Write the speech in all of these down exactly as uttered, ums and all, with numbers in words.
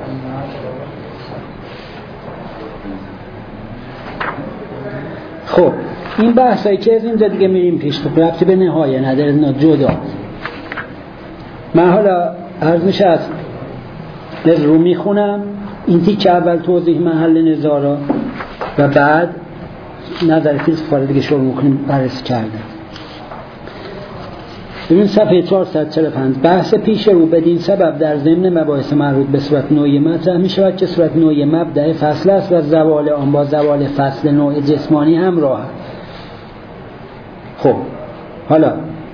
خب این بحثایی که از اینجا دیگه میریم پیش، تو ربطی به نهایه نداره، نه جدا. من حالا عرض میشه از رو میخونم این تیکه اول توضیح محل نزاع را و بعد نظر فیلسوفا دیگه شروع میکنیم بررسی کردن. ببین صفحه چهارصد و چهل و پنج. بحث پیش رو بدین سبب در ضمن مباحث مربوط به صورت نوعی مطرح می شود که صورت نوعی مبدأ فصل است و زوال آن با زوال فصل نوع جسمانی همراه است. خب حالا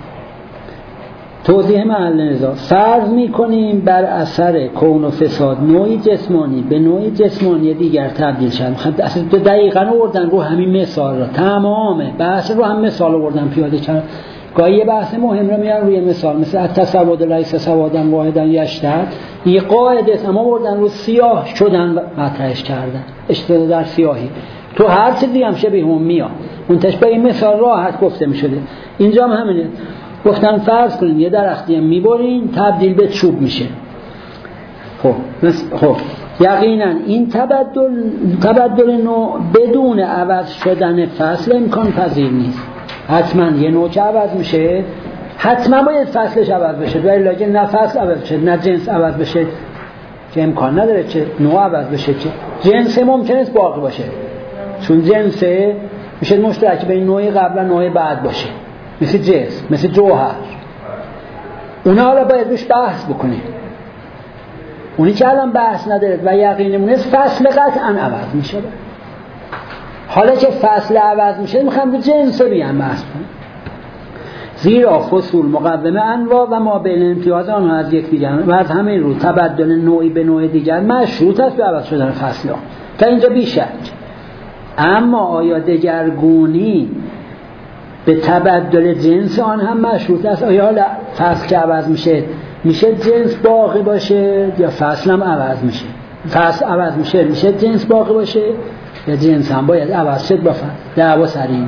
توضیح محل نزاع. فرض می کنیم بر اثر کون و فساد نوعی جسمانی به نوعی جسمانی دیگر تبدیل شد. خب اصلا دقیقاً آوردن رو همین مثال را، تمام بحث رو هم مثال آوردن پیاده کردن. گاهی یه بحث مهم رو میان روی مثال، مثل تصود لیس سوادن واحدن یشتد، یه قاعده است اما بردن رو سیاه شدن و مطرحش کردن، اشتباه در سیاهی تو هر چیزی هم شبیه هم میاد. منتش به این مثال راحت گفته میشده. اینجا هم همینه، گفتن فرض کنیم یه درختی هم میبرین تبدیل به چوب میشه. خب خب یقینا این تبدل تبدل نوع بدون عوض شدن فصل امکان پذیر نیست. حتما یه نوع که عوض میشه حتما باید فصلش عوض بشه، ولی لکن نه فصل عوض بشه نه جنس عوض بشه که امکان نداره که نوع عوض بشه. که جنس ممکنه است باقی باشه، چون جنس میشه مشترک بین نوع قبل و نوع بعد باشه، مثل جنس مثل جوهر. اونا حالا باید روش بحث بکنیم. اونی که الان بحث نداره و یقینمون است فصل قطعا عوض میشه. حالا که فصل عوض میشه میخوام به جنس رو بیان بحث کنم، زیرا فصول مقومه انواع و ما بین امتیاز آنها از یک دیگر و از همین رو تبدل نوعی به نوع دیگر مشروط است به عوض شدن فصل ها تا اینجا بیشک. اما آیا دگرگونی به تبدل جنس آن هم مشروط است؟ آیا حالا فصل که عوض میشه میشه جنس باقی باشه یا فصل هم عوض میشه؟ فصل عوض میشه میشه جنس باقی باشه یا جنس هم باید عوض شد با فصل؟ دعوا سر اینه.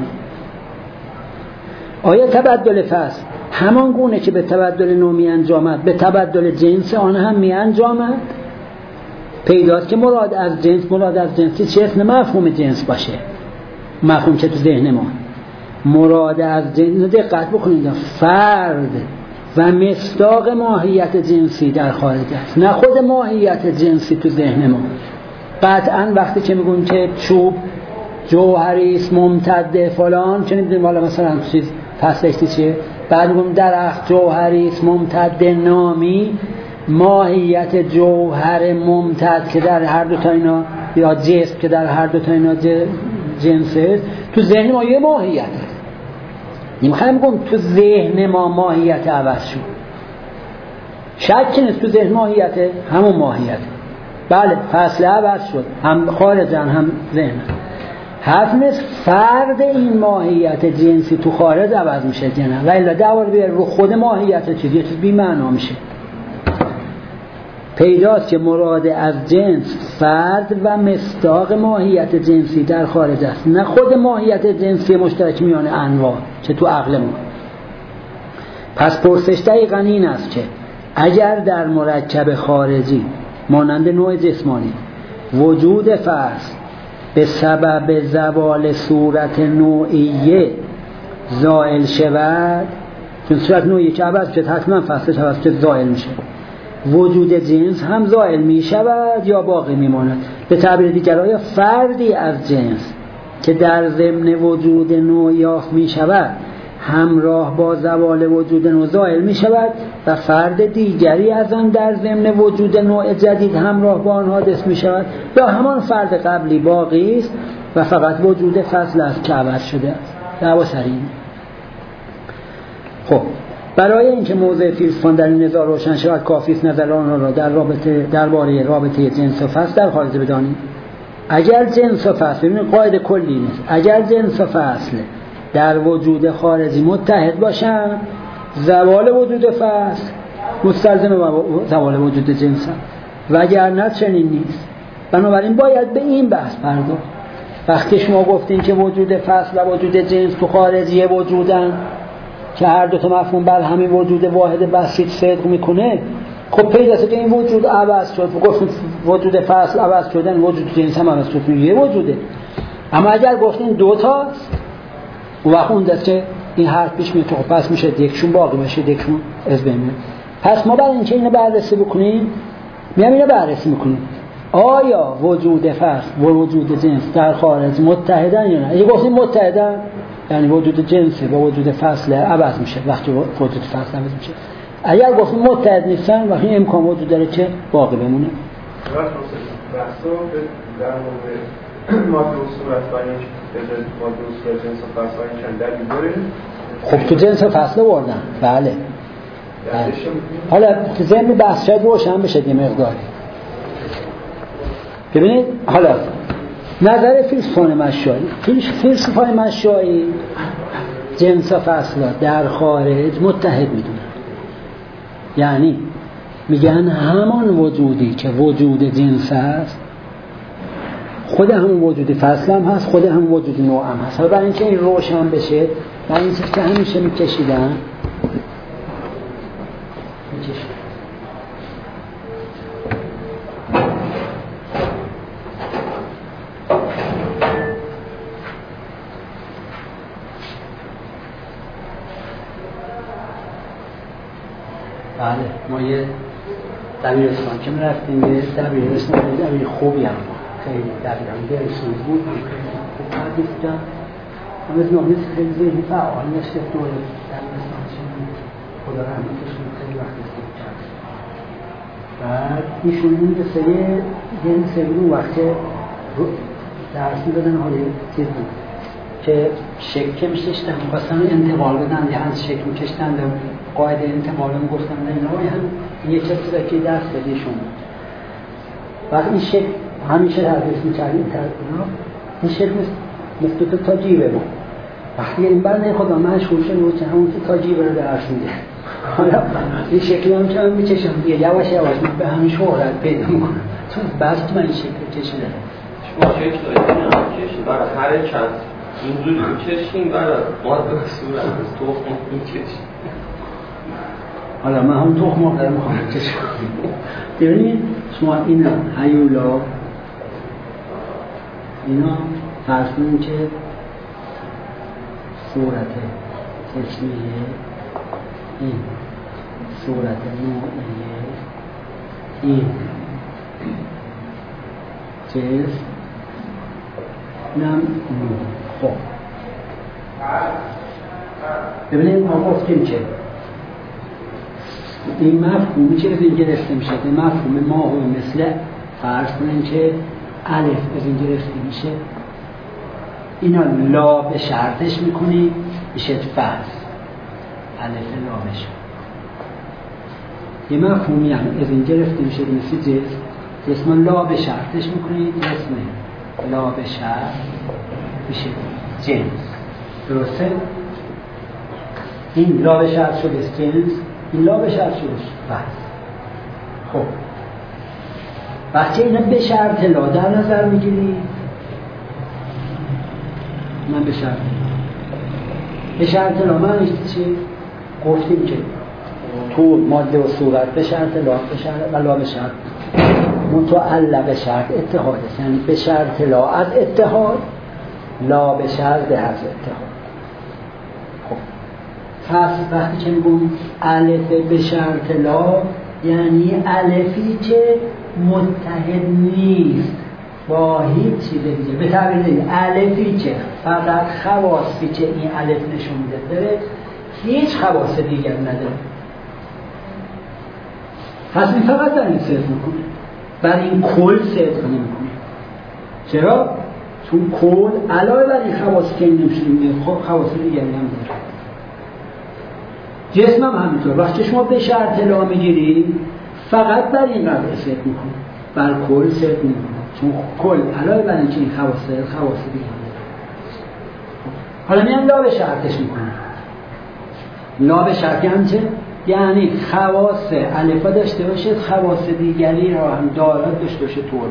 آیا تبدل فصل همان گونه که به تبدل نوع می انجامد به تبدل جنس آن هم می انجامد؟ پیداست که مراد از جنس مراد از جنسی چه اسم مفهوم جنس باشه، مفهوم که تو ذهن ما مراد از جنس. دقت بکنید، فرد و مصداق ماهیت جنسی در خارج است، نه خود ماهیت جنسی تو ذهن ما. قطعا وقتی که میگون که چوب جوهری است ممتد فلان، چه میدونیم حالا مثلا چیز فصلش چیه، بعد میگم درخت جوهری است ممتد نامی، ماهیت جوهر ممتد که در هر دو تا اینا یا جسم که در هر دو تا اینا جنس است، تو ذهن ما یه ماهیت است. نمیخوایم بگم تو ذهن ما ماهیت عوض شد، شک نیست تو ذهن ماهیت همون ماهیت. بله فصل عوض شد، هم خارجن هم ذهن. حرف نیست فرد این ماهیت جنسی تو خارج عوض میشه که نه، ولی دعوار بیاره رو خود ماهیت چیز یه چیز بی معنا میشه. پیداست که مراد از جنس فرد و مصداق ماهیت جنسی در خارج است، نه خود ماهیت جنسی مشترک میان انواع چه تو عقل ما. پس پرسش دقیقاً این است که اگر در مرکب خارجی مانند نوع جسمانی وجود فصل به سبب زوال صورت نوعیه زائل شود، چون صورت نوعیه که عوض شد حتما فصلش عوض شد زائل میشه، وجود جنس هم زائل می شود یا باقی می ماند. به تعبیر دیگر آیا فردی از جنس که در ضمن وجود نوع یافت می شود همراه با زوال وجود نوع زائل می شود و فرد دیگری از آن در ضمن وجود نوع جدید همراه با آن حادث می شود، یا همان فرد قبلی باقی است و فقط وجود فصل است که عوض شده است؟ دعوا سر اینه. خب برای اینکه موضع فیلسوفان در این نزاع روشن شود کافی است نظر آنها را در رابطه درباره رابطه جنس و فصل در خارج بدانیم. اگر جنس و فصل، ببینید قاعده کلی نیست، اگر جنس و فصل در وجود خارجی متحد باشند زوال وجود فصل مستلزم زوال وجود جنس است، وگرنه چنین نیست. بنابراین باید به این بحث پرداخت. وقتی شما گفتین که وجود فصل و وجود جنس تو خارجی وجودن که هر دو تا مفهوم بر همین وجود واحد بسیط صدق میکنه، خب پیداست که این وجود عوض شد و گفتیم وجود فصل عوض شدن وجود جنس هم عوض شد یه وجوده. اما اگر گفتیم دو تاست و وقت اون دست که این حرف پیش میاد خب پس میشه یکشون باقی باشه یکشون از بین میاد. پس ما برای اینکه اینو بررسی بکنیم میام اینو بررسی میکنیم آیا وجود فصل و وجود جنس در خارج متحدن یا نه. اگه گفتیم متحدن یعنی وجود جنس و وجود فصل عوض میشه وقتی وجود فصل عوض میشه. اگر گفتیم متحد نیستن وقتی امکان وجود داره که باقی بمونه. در مورد ماده و صورت و این ماده و صورت جنس و فصل و این چند دلیل داره؟ خب تو جنس و فصل بردن بله. بله. حالا ذهن بحث شاید روشن بشه یه مقداری. ببینید حالا نظر فیلسوفان مشایی فیلسوفان مشایی جنس و فصل در خارج متحد میدونن. یعنی میگن همان وجودی که وجود جنس هست خود همون وجود فصل هم هست خود همون وجود نوع هم هست. حالا برای اینکه این روشن بشه برای این چیز که همیشه میکشیدن میکشیدن بله ما یه دبیرستان که رفتیم یه دبیرستان دبیر خوبی هم خیلی دبیرم درسوی بود خوب حدیث جان هم از نومیز خیلی ذهنی فعال نشته دوره دبیرستان چون خدا رحمتشون خیلی وقت استید کرد بعد ایشون این سریع یه سریع اون وقت درس میدادن حالی چیز بود که شکل میشتن میخواستن انتقال بدن یه از شکل میکشتن قاعده انتقال هم گفتن اینا هم یه چیزی که درس بدیشون وقت این شکل همیشه تدریس میکردیم این شکل مثل تو تا جیبه بود وقتی این بر نه خدا مشغول شد و چه همون که تا جیبه رو درس میده حالا این شکلی هم که هم میکشم دیگه یواش یواش به همین شهرت پیدا میکنم چون بس من این شکل کشیده شما شکل دارید کشید برای هر چند اینجوری میکشیم برای ماده و صورت از تخم میکشیم حالا من هم تخم مادر میخوام بکشم ببینید شما اینا هیولا اینا فرض کنید که صورت چشمیه این صورت نوعیه این جسم نم نوع خب ببینید ما گفتیم که این مفهومی که از این گرفته میشه این مفهوم ماهوی مثل فرض کنید که الف از این گرفته میشه اینا لا به شرطش میکنی میشه فرض الف لا بشه یه مفهومی هم از این گرفته میشه مثل جسم جسم لا به شرطش میکنی جسم لا به شرط میشه جنس درسته؟ این لا به شرط شده جنس این لا به شرط شده فرض خب وقتی اینا به شرط لا در نظر میگیری من به شرط به شرط لا من چی؟ گفتیم که تو ماده و صورت به شرط لا به شرط و لا به شرط متعلق به شرط اتحاد است یعنی به شرط لا از اتحاد لا به شرط از اتحاد خب پس وقتی که میگم الف به شرط لا یعنی الفی که متحد نیست با هیچ چیز دیگه به تعبیر دیگه الفی که فقط خواصی که این الف نشون میده داره هیچ خواص دیگر نداره پس این فقط در این صرف میکنه بر این کل صرف نمیکنه چرا؟ چون کل علاوه بر این خواصی که این نمیشه میده خب خواص دیگری هم داره جسم هم همینطور وقتی شما به شرط لا میگیری فقط بر این قضیه صرف میکنه بر کل صرف نمیکنه چون کل علاوه بر این که این خواص داره خواص دیگری هم داره حالا میان لا به شرطش میکنه لا به شرطی هم چه؟ یعنی خواص الفا داشته باشه خواص دیگری را هم دارد داشته باشه طوری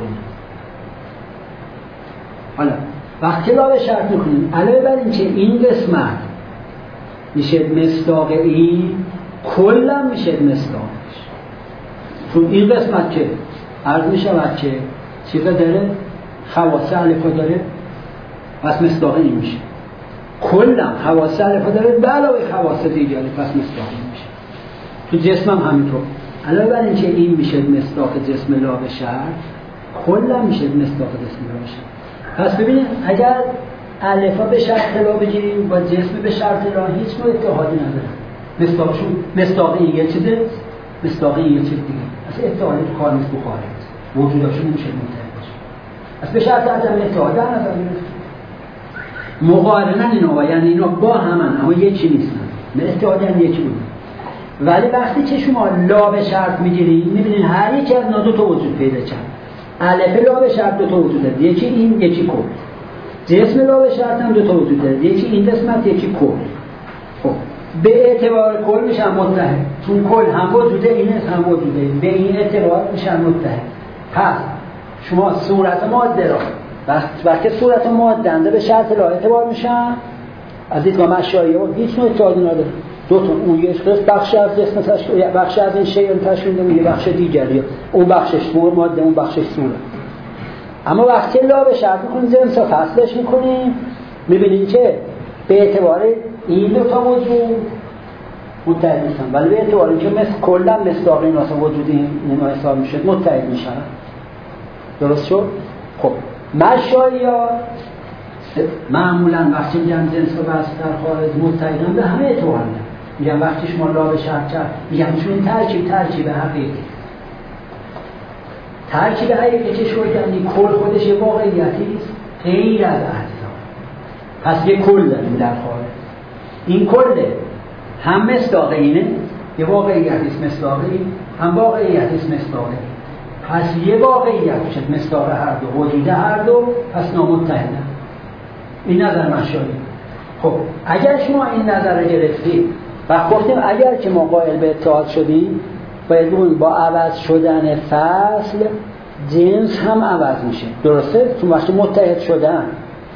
حالا وقتی لا به شرط میکنیم علاوه بر این که این قسمت میشه مصداق این کلا میشه مصداقش چون این قسمت که عرض می شود که چیزا داره خواص الفا داره پس مصداق این میشه. کلا خواص الفا داره به علاوه خواص دیگری پس مصداق این میشه. تو جسم هم همینطور. علاوه بر اینکه این میشه مصداق جسم لا به شرط، کلا میشه مصداق جسم لا به شرط. پس ببینید اگر الفا به شرط لا بگیریم با جسم به شرط لا هیچ نوع اتحادی نداره. مصداقشون مصداق این یه چیزه، مصداق این یه چیز دیگه. اصلا اتحادی تو کار نیست، بخاره وجودشون نمیشه متحد باشه. از به شرط عدم اتحاد در نظر گرفت. مقارنن اینا، یعنی اینا با همن اما یکی نیستن. اتحاد یعنی یکی بود. ولی وقتی که شما لا به شرط میگیرید میبینید هر یک از اینا دو تا وجود پیدا کرد. الف لا به شرط دو تا وجود داره، یکی این یکی کل. جسم لا به شرط هم دو تا وجود داره، یکی این قسمت یکی کل. خب به اعتبار کل میشن متحد، چون کل هم وجوده این هم وجوده، به این اعتبار میشن متحد. پس شما صورت ماده را وقتی صورت ماده به شرط لا اعتبار میشن از دیدگاه مشایعه و هیچ نوع اتحادی نداره. دو تا اون یک بخش از جسم تشکیل، بخش از این شیء تشکیل میده، یه بخش دیگری اون بخشش صورت ماده، اون بخشش صورت. اما وقتی لا به شرط میکنیم جنس رو فصلش میکنیم میبینید که به اعتبار این دو تا وجود متحد میشن، ولی به اعتبار اینکه مثل کلا مصداق این واسه وجود اینا حساب میشه متحد میشن. درست شد؟ خب مشایعه معمولا وقتی میگن جنس و بس در خارج متحدن به همه اعتبار میگن. وقتی شما لا به شرط کرد میگن چون این ترکیب ترکیب حقیقی ترکیب حقیقی که شد یعنی کل خودش یه واقعیتی است غیر از اجزا. پس یه کل داریم در خارج. این کله هم مصداق اینه، یه واقعیتی است مصداقی، هم واقعیتی است مصداقی. پس یه واقعیت شد مصداق هر دو، وجود هر دو، پس نامتحدن. این نظر مشایعه. خب اگر شما این نظر رو گرفتید و گفتیم اگر که ما قائل به اتحاد شدیم باید بگوییم با عوض شدن فصل جنس هم عوض میشه. درسته؟ چون وقتی متحد شدن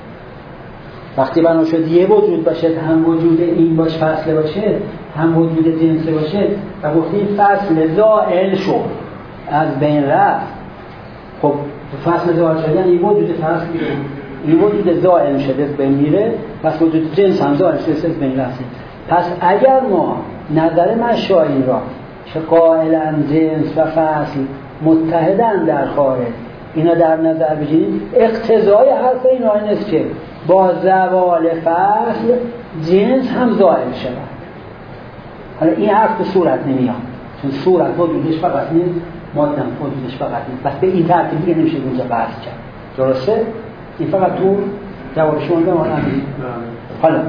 وقتی بنا شد یه وجود باشه هم وجود این باش فصل باشه هم وجود جنس باشه و گفتیم فصل زائل شد از بین رفت. خب فصل زائل شدن این وجود فصل این وجود زائل شده از بین میره، پس وجود جنس هم زائل شده از بین رفت. پس اگر ما نظر مشایعه را که قائلاً جنس و فصل متحدن در خارج اینا در نظر بگیریم، اقتضای حرف اینا این است که با زوال فصل جنس هم زائل شود. حالا این حرف به صورت نمیاد چون صورت وجودش فقط نیست، ماده هم وجودش فقط نیست، پس به این ترتیب دیگه نمیشه اونجا بحث کرد. درسته؟ این فقط تو جواب شما به ما نمیدید. حالا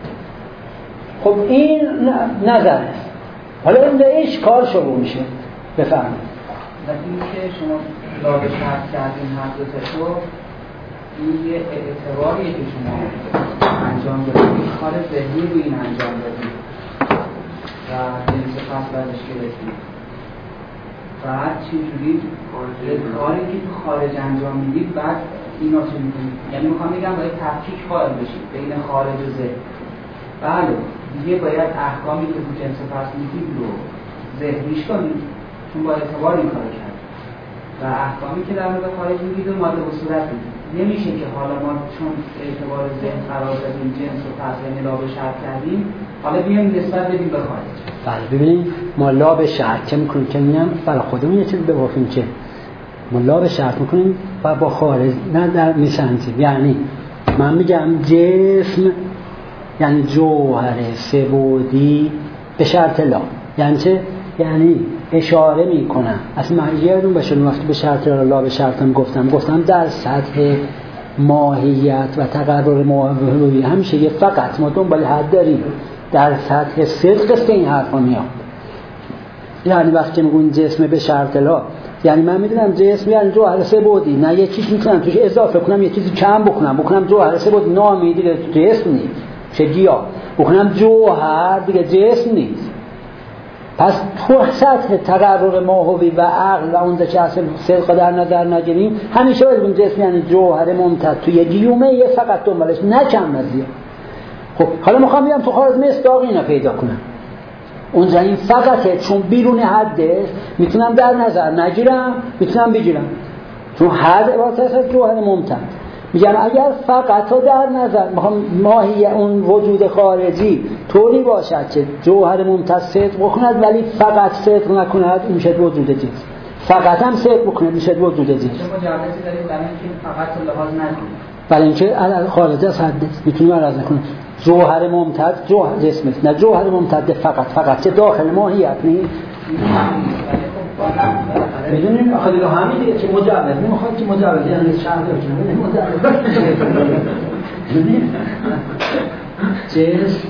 خب این نظر است. حالا این به اشکال شروع میشه. بفرمایید. وقتی که شما لا به شرط کردین هر دو تا رو این یه اعتباریه که شما انجام دادید، کار ذهنی رو این انجام دادید و جنس فصل ازش گرفتید. بعد چجوری کاری که تو خارج انجام میدید بعد اینا چه میکنید؟ یعنی میخوام بگم باید تفکیک قائل بشید بین خارج و ذهن. بله دیگه باید احکامی که تو جنس فصل میدید رو ذهنیش کنید چون با اعتبار این کار کرد و احکامی که در مورد خارج میگید و ماده و صورت میگید. نمیشه که حالا ما چون اعتبار ذهن قرار دادیم جنس و فصل یعنی لا به شرط کردیم حالا بیایم نسبت بدیم به خارج. بله ببینید ما لا به شرط که میکنیم که میگم برای خودمون یه چیز بگفتیم که ما لا به شرط میکنیم و با خارج نه در میسنجیم. یعنی من میگم جسم یعنی جوهر سه‌بعدی به شرط لا. یعنی چه؟ یعنی اشاره میکنم اصلا من یادم باشه وقتی به شرط لا به شرطم گفتم گفتم در سطح ماهیت و تقرر ماهوی همیشه یه فقط ما دنبال حد داریم، در سطح صدق است که این حرفا میاد. یعنی وقتی میگن جسم به شرط لا یعنی من میدونم جسم یعنی جوهر سه‌بعدی، نه یه چیز میتونم توش اضافه کنم یه چیزی کم بکنم بکنم جوهر سه‌بعدی نامی دیگه جسم نیست چه گیا بکنم جوهر دیگه جسم نیست. پس تو سطح تقرر ماهوی و عقل و اون که اصل صدق در نظر نگیریم همیشه باید بگیم جسم یعنی جوهر ممتد توی گیومه یه فقط دنبالش نه کم نه زیاد. خب حالا میخوام بیام تو خارج مصداق اینا پیدا کنم. اونجا این فقطه، چون بیرون حده میتونم در نظر نگیرم، میتونم بگیرم، چون حد عبارت از جوهر ممتد. میگم اگر فقط رو در نظر ماهیت اون وجود خارجی طوری باشد که جوهر ممتد صدق بکند ولی فقط صدق نکند، این میشه وجود جنس. فقط هم صدق بکنه میشه وجود جنس. چه مجوزی داریم برای اینکه فقط رو لحاظ نکنیم؟ برای اینکه خارج از حد میتونیم عرض نکنیم جوهر ممتد جوهر جسم است، نه جوهر ممتد فقط فقط چه داخل ماهیت نیست. میدونین آخه دیگه همین دیگه که مجوز نمیخواد که مجوز یعنی شرط کنه مجوز میدونین جسم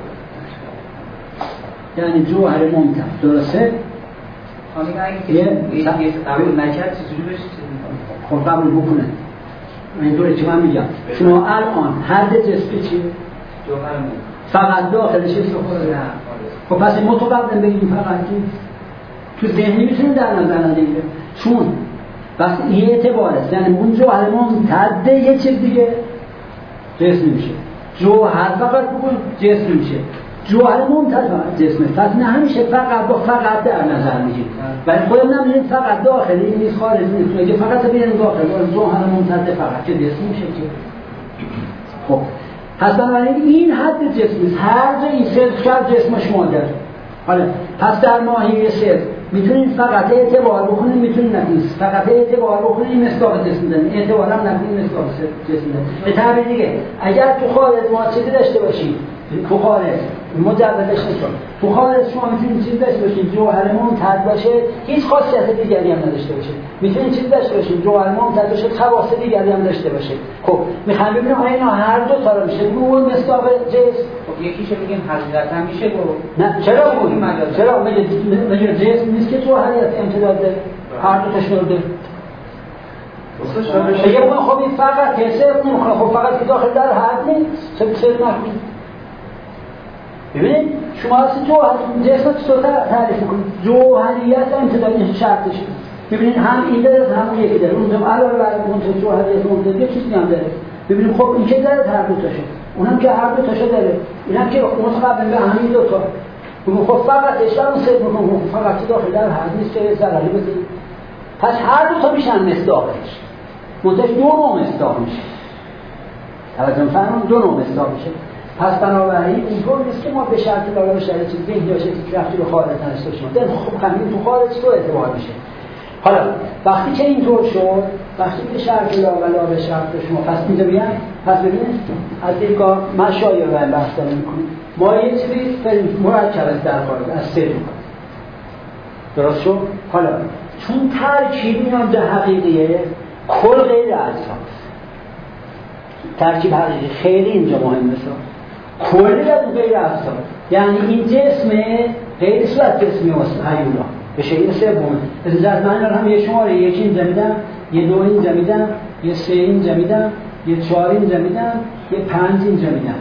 یعنی جوهر ممتد درسته. حالا اگه یه قبول نکرد چجوری بشه خب قبول بکنه. این دوره که من میگم شما الان حد جسمی چیه؟ جوهر ممتد فقط داخلش است خود. خب پس این متقدم بگیم فقط نیست. تو ذهنی میتونیم در نظر نگیریم چون بس این اعتباره، یعنی اون جوهر ممتد یه چیز دیگه جسم میشه. جوهر فقط بکن جسم میشه، جوهر ممتد فقط جسمه. پس نه همیشه فقط با فقط در نظر میگیم ولی خودم نمیدونیم فقط داخلی این نیست خارجی نیست. اگه فقط بیاریم داخل جوهر ممتد فقط که جسم میشه که خب پس بنابراین این حد جسمی هر جا این صدق کرد جسمش مادر. حالا پس در ماهیه صدق میتونید فقط اعتبار بکنید، میتونید نکنید فقط اعتبار بکنید این مصداق جسم دارید، اعتبار هم نکنید مصداق جسم دارید. به تعبیر دیگه اگر تو خارج ما چیزی داشته باشید تو خارج مجردش نشون تو خارج شما میتونید چیز داشته باشید جوهر ممتد باشه هیچ خاصیت دیگری هم نداشته باشه، میتونید چیز داشته باشید جوهر ممتد باشه خواص دیگری هم داشته باشه. خب میخوام ببینم آیا اینا هر دو تا رو میشه اون مصداق جسم. خب یکیشو میگیم حقیقتا میشه گفت نه چرا بگیم چرا میگه جسم نیست که جوهریت امتداد هر دو تاش داره. اگه بگم خب این فقط حساب نمیکنه، خب فقط که داخل در حد نیست چه بسید نکنید. ببینید شما اصلا جوهر جسم چطور تعریف میکنید؟ جوهریت امتداد این شرطش. ببینید هم این داره هم یکی داره، اونم علاوه بر اون جوهریت ممتد یه چیزی هم داره. ببینید خب این که داره هر دو تاشو، اونم که هر دو تاشو داره، اینم که متقابل به همین دو تا. بگو خب فقط اشتباه سه میکنم فقط داخل در حد نیست که ضرری بزنید. پس هر دو تا میشن مصداقش. منتش دو نوع مصداق میشه. توجه فرمایید دو نوع مصداق میشه. پس بنابراین اینطور نیست که ما به شرط لاغر شرط چیز ذهنی باشه که رفتی به خارج داشته باشیم. دل خب همین تو خارج تو اعتبار میشه. حالا وقتی که اینطور شد، وقتی که شرط لاغر لاغر شرط شما پس اینجا بیان، پس ببینید از دیدگاه مشایع رو بحث می‌کنیم. ما یه چیزی مرکب است در خارج از سه می‌کنیم. درست شد؟ حالا چون ترکیب اینا ده حقیقیه کل غیر اجزاست. ترکیب حقیقی خیلی اینجا مهمه. کلی از غیر اجزا یعنی این جسم غیر صورت جسمی واسه هیولا بشه این سوم. از من هم یه شماره یکی اینجا میدم، یه دو اینجا میدم، یه سه اینجا میدم، یه چهار اینجا میدم، یه پنج اینجا میدم.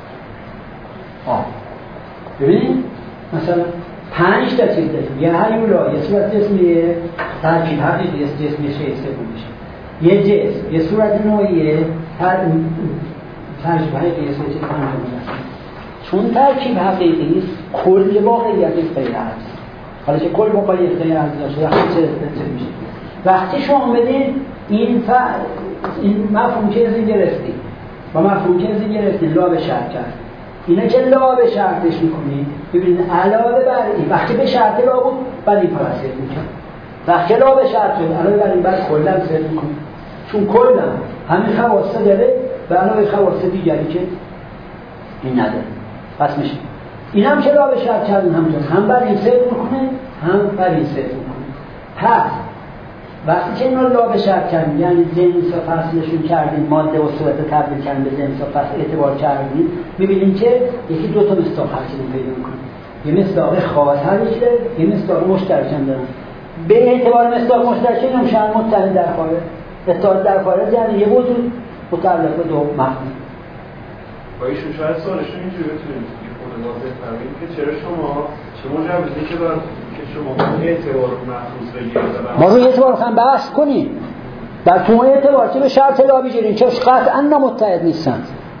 آه ببینید مثلا پنج تا چیز داریم، یه هیولا یه صورت جسمیه ترکیب حقیقی جسمی شه سوم میشه، یه جسم یه صورت نوعیه هر ترکیب حقیقی یه صورت نوعیه. چون ترکیب حقیقی است کل واقعیت غیر هست. حالا که کل واقعیت غیر هست داشته وقتی چه میشه؟ وقتی شما بدین این ف... این مفهوم که ازی گرفتی و مفهوم که ازی گرفتی لا به شرط کرد، اینا که لا به شرطش میکنی ببینید علاوه بر این وقتی به شرط لا بود بعد این پرسید میکن، وقتی لا به شرط شد علاوه بر این بعد کلا سر میکنی، چون کلا همین خواصه داره و علاوه خواص دیگری که این نداره. پس میشه این هم که لا به شرط کردن همونطور هم بر این سر میکنه هم بر این سر میکنه. پس وقتی که اینا لا به شرط کردیم یعنی جنس و فصلشون کردیم، ماده و صورت تبدیل کردیم به جنس و فصل اعتبار کردیم، میبینیم که یکی دو تا مصداق هرچیدیم پیدا میکنیم. یه مصداق خاص هرچی داره، یه مصداق مشترک هم دارن. به اعتبار مصداق مشترک این هم شاید متحد در خارج اتحاد در خارج یعنی یه وجود متعلق به دو مفهوم. با ایشون شاید سوالشون اینجوری بتونید که خود واضح فرمایید که چرا شما چه مجوزی که بر که شما اعتبار محفوظ بگیرید ما روی اعتبار هم بحث کنیم در تو اعتبار که به شرط لا بگیریم که قطعا متحد نیستن.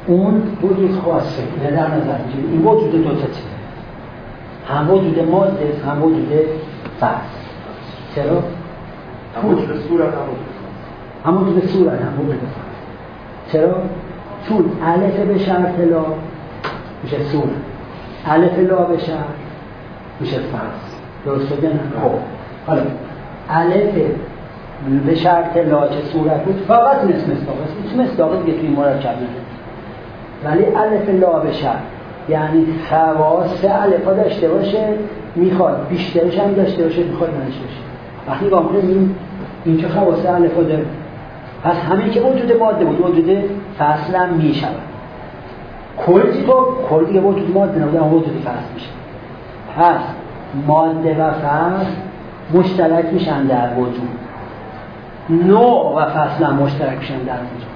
اون وجود خاصه نه در نظر میگیریم. این وجود دو تا چیزه، هم وجود ماده هم وجود فرض. چرا؟ هم وجود صورت هم هم وجود صورت هم وجود فرض. چرا؟ چون الف به شرط لا میشه صورت، الف لا به شرط میشه فرض. درست شده نه؟ خب حالا الف به شرط لا چه صورت بود فقط نصف مصداق است، هیچ مصداقی دیگه توی مرکب نداره. ولی الف لا به شرط یعنی خواص الف ها داشته باشه، میخواد بیشترش هم داشته باشه، میخواد منش باشه. وقتی با می‌کنیم این چه خواص الف ها داره، پس همین که وجود ماده بود وجود فصل هم میشود. کل چی تو کل دیگه وجود ماده نبود اما وجود فصل میشه. پس ماده و فصل مشترک میشن در وجود، نوع و فصل هم مشترک میشن در وجود.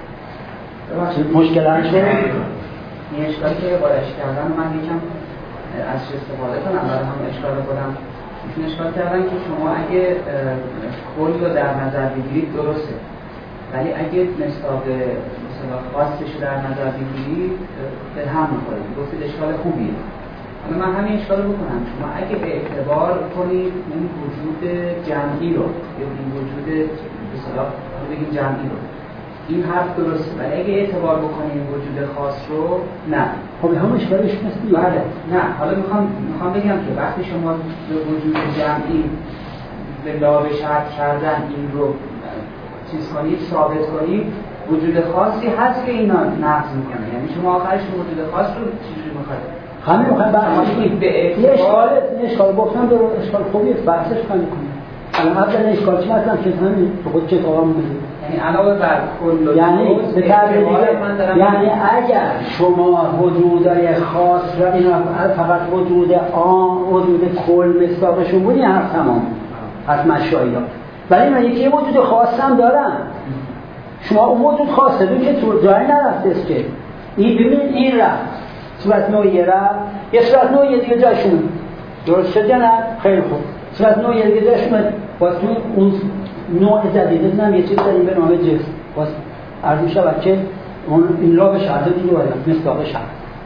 مشکل هم شد؟ این اشکالی که بارش کردن من یکم از استفاده کنم برای هم اشکال خودم ایشون اشکال کردن که شما اگه کل رو در نظر بگیرید درسته، ولی اگه مصداق مثلا خاصش رو در نظر بگیرید به هم می‌خورید. گفتید اشکال خوبیه. حالا من همین اشکال رو بکنم، شما اگه به اعتبار کنید این وجود جمعی رو یا این وجود مثلا بگیم جمعی رو، این حرف درسته، ولی اگه اعتبار بکنیم وجود خاص رو نه. خب همون اشکالش مثل بله نه. حالا میخوام میخوام بگم که وقتی شما به وجود جمعی به لا به شرط کردن این رو چیز کنید، ثابت کنید، وجود خاصی هست که اینا نقض میکنه. یعنی شما آخرش وجود خاص رو چجوری میخواید؟ همین میخوایم برای به یه اشکال اشکال گفتم درو اشکال خوبیه، بحثش کنیم کنیم. الان اصلا اشکال چی مثلا که همین به خود چه کارام میگه، یعنی علاوه بر کل یعنی به تعبیر دیگه یعنی اگر شما وجودای خاص و اینا فقط وجود عام وجود کل مصداقشون بود این حرف تمام از مشایخ، ولی من یکی وجود خاص هم دارم. شما اون وجود خاصه ببین که تو جایی نرفته است که این ببین این رفت صورت نوعی رفت یه صورت نوعی دیگه جایشون درست شد یا نه؟ خیلی خوب. صورت نوعی دیگه جایشون باز تو اون نوع جدیده هم یه چیز داریم به نام جسم، باز عرض می شود که اون این لا به شرط دیگه باید مصداق شرط.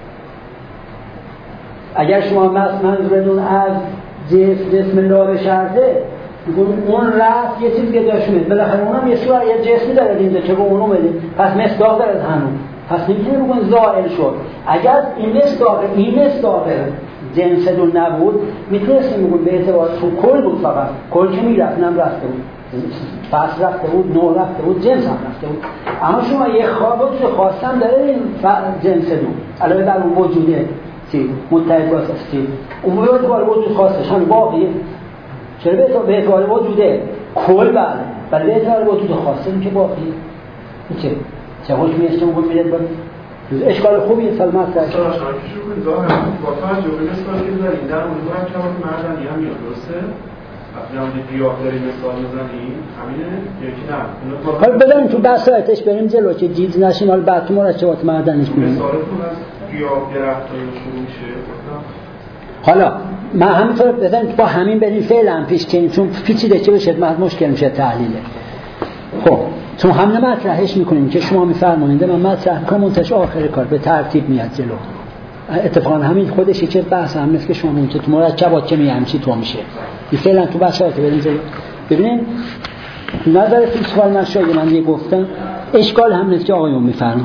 اگر شما منظورتون از جسم جسم لا به شرطه اون رفت یه چیز دیگه داشونه، بالاخره اونم یه صورت یه جسمی داره اینجا که به اونو بده، پس مصداق داره هنوز، پس نمیتونه بگن زائل شد. اگر این مصداق این مصداق جنس دو نبود میتونستیم بگن به اعتبار تو کل بود، فقط کل که میرفت نم رفته بود، فصل رفته بود، نوع رفته بود، جنس هم رفته بود. اما شما یه خواب وجود خاص هم داره این جنس دو علاوه بر اون وجوده چی متحد باشه چی اون به اعتبار وجود خاصش هم باقیه. چرا به اعتبار وجوده کل بله ولی به اعتبار وجود خاصه این که باقیه. چه چه حکمی است که اون میاد باید اشکال خوبی سلامت داره. شما شما که شروع کنید ظاهرا با توجه به مثالی که دارید در اروپا هم کما که مردن هم میاد درسته؟ وقتی هم گیاه داریم مثال میزنیم همینه یکی نه؟ حالا بذاریم تو بساطش بریم جلو که جیز نشیم، حالا بعد تو مرتبات مردنش می‌بینیم. مثالتون از گیاه درخت‌های شروع میشه گفتم. حالا ما همینطور بذاریم با همین بریم فعلا پیش کنیم چون پیچیده چه بشه مشکل میشه تحلیله. خب چون همین مطرحش میکنیم که شما میفرمایید من مطرح کنم منتش آخر کار به ترتیب میاد جلو. اتفاقا همین خودشه که بحث هم مثل که شما اون تو مرکبات که میگم چی تو میشه. فعلا تو بحثات بریم جلو. ببینید نظر فیلسوفان مشایخ من دیگه گفتم اشکال هم نیست که آقایون میفرمایند.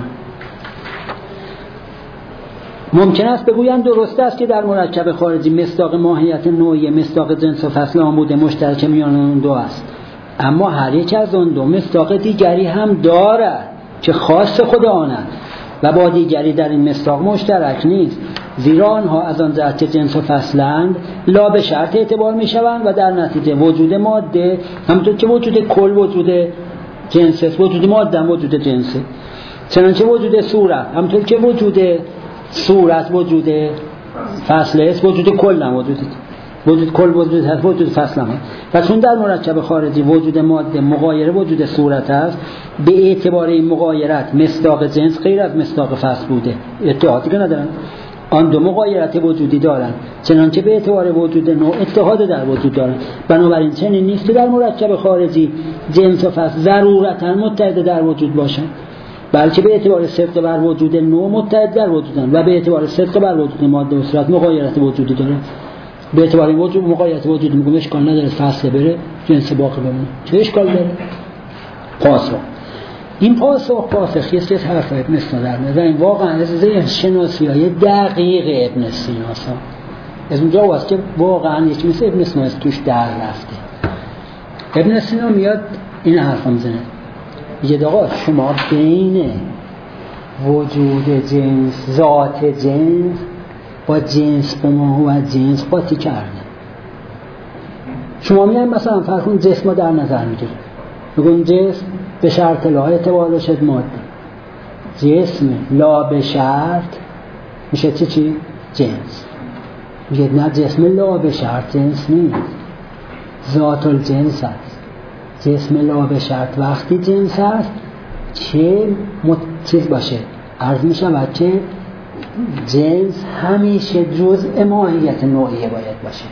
ممکن است بگویند درست است که در مرکب خارجی مصداق ماهیت نوعی مصداق جنس و فصل آن بوده مشترک میان آن دو است، اما هر یک از آن دو مصداق دیگری هم دارد که خاص خود آنند و با دیگری در این مصداق مشترک نیست، زیرا آنها از آن جهت که جنس و فصلند لا به شرط اعتبار می شوند و در نتیجه وجود ماده همونطور که وجود کل وجود جنس است، وجود ماده هم وجود جنس، چنانچه وجود صورت همونطور که وجود صورت وجود فصل است، وجود کل هم وجود وجود کل وجود هست، وجود فصل هم هست. و چون در مرکب خارجی وجود ماده مغایر وجود صورت است، به اعتبار این مغایرت مصداق جنس غیر از مصداق فصل بوده، اتحادی که ندارن، آن دو مغایرت وجودی دارند، چنانچه به اعتبار وجود نوع اتحاد در وجود دارند. بنابراین چنین نیست که در مرکب خارجی جنس و فصل ضرورتاً متحد در وجود باشند، بلکه به اعتبار صدق بر وجود نو متحد در وجودن و به اعتبار صدق بر وجود ماده و صورت مغایرت وجودی داره. به اعتبار این وجود مغایرت وجودی میگم اشکال نداره فصل بره جنس باقی بمونه، چه اشکال داره؟ پاسخ این پاسخ پاسخی است که حرف ابن سینا در میاد و این واقعا از شناسی های دقیق ابن سینا است. از اونجا واسه که واقعا یکی مثل ابن سینا توش در رفته. ابن سینا میاد این حرف میزنه، میگه آقا شما بین وجود جنس ذات جنس با جنس به ما و جنس قاطی کرده. شما میگن مثلا فرض کن جسم رو در نظر میگیره، میگن جسم به شرط لا اعتبار باشد ماده، جسم لا به شرط میشه چی چی؟ جنس. میگه نه جسم لا به شرط جنس نیست، ذات الجنس هست. جسم لا به شرط وقتی جنس هست چه چیز باشه عرض میشه و چه جنس همیشه جزء ماهیت نوعیه باید باشه،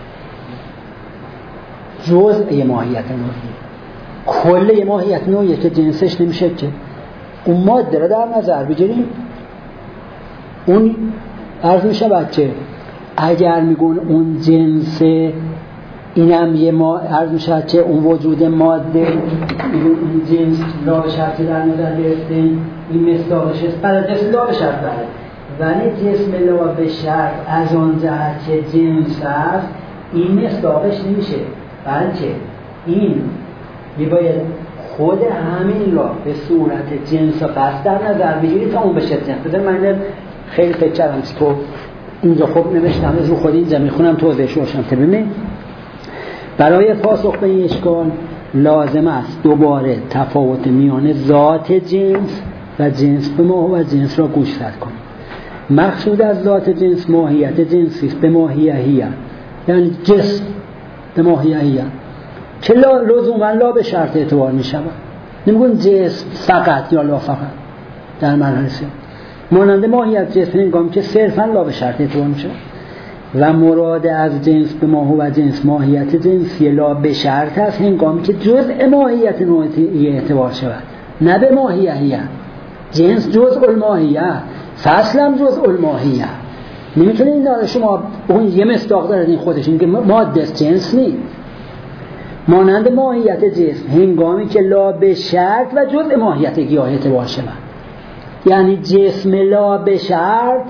جزء ماهیت نوعیه. کل ماهیت نوعیه که جنسش نمیشه که اون ماده رو در نظر بگیریم، اون عرض میشه بچه اگر میگون اون جنس اینم یه ما عرض میشه که اون وجود ماده این جنس لا به شرط در نظر گرفتیم، این مصداقش است برای جسم لا به شرط بره، ولی جسم لا به شرط از اون جهت که جنس هست این مصداقش نمیشه، بلکه این میباید خود همین را به صورت جنس و قصد در نظر بگیری تا اون بشه جنس. بذار من خیلی فکر کردم تو اینجا خوب نوشتم از رو خود اینجا میخونم توضیحش روشن تا ببینید. برای پاسخ به این اشکال لازم است دوباره تفاوت میان ذات جنس و جنس به ما و جنس را گوشزد کنیم. مقصود از ذات جنس ماهیت جنسی است به ماهیهیه، یعنی جسم به ماهیهیه که لزوما لا به شرط اعتبار می شود. نمیگون جسم فقط یا لا فقط در مرحله سه مانند ماهیت جسم هنگامی که صرفا لا به شرط اعتبار می شود و مراد از جنس به ماهو و جنس ماهیت جنسی لا به شرط است هنگامی که جزء ماهیت نوعیه اعتبار شود، نه به ماهیهیه. جنس جزء الماهیه، فصل هم جزء الماهیه. نمیتونه این داره شما اون یه مصداق داره این خودش این که ماده جنس نیست. مانند ماهیت جسم هنگامی که لا به شرط و جزء ماهیت گیاه اعتبار شود، یعنی جسم لا به شرط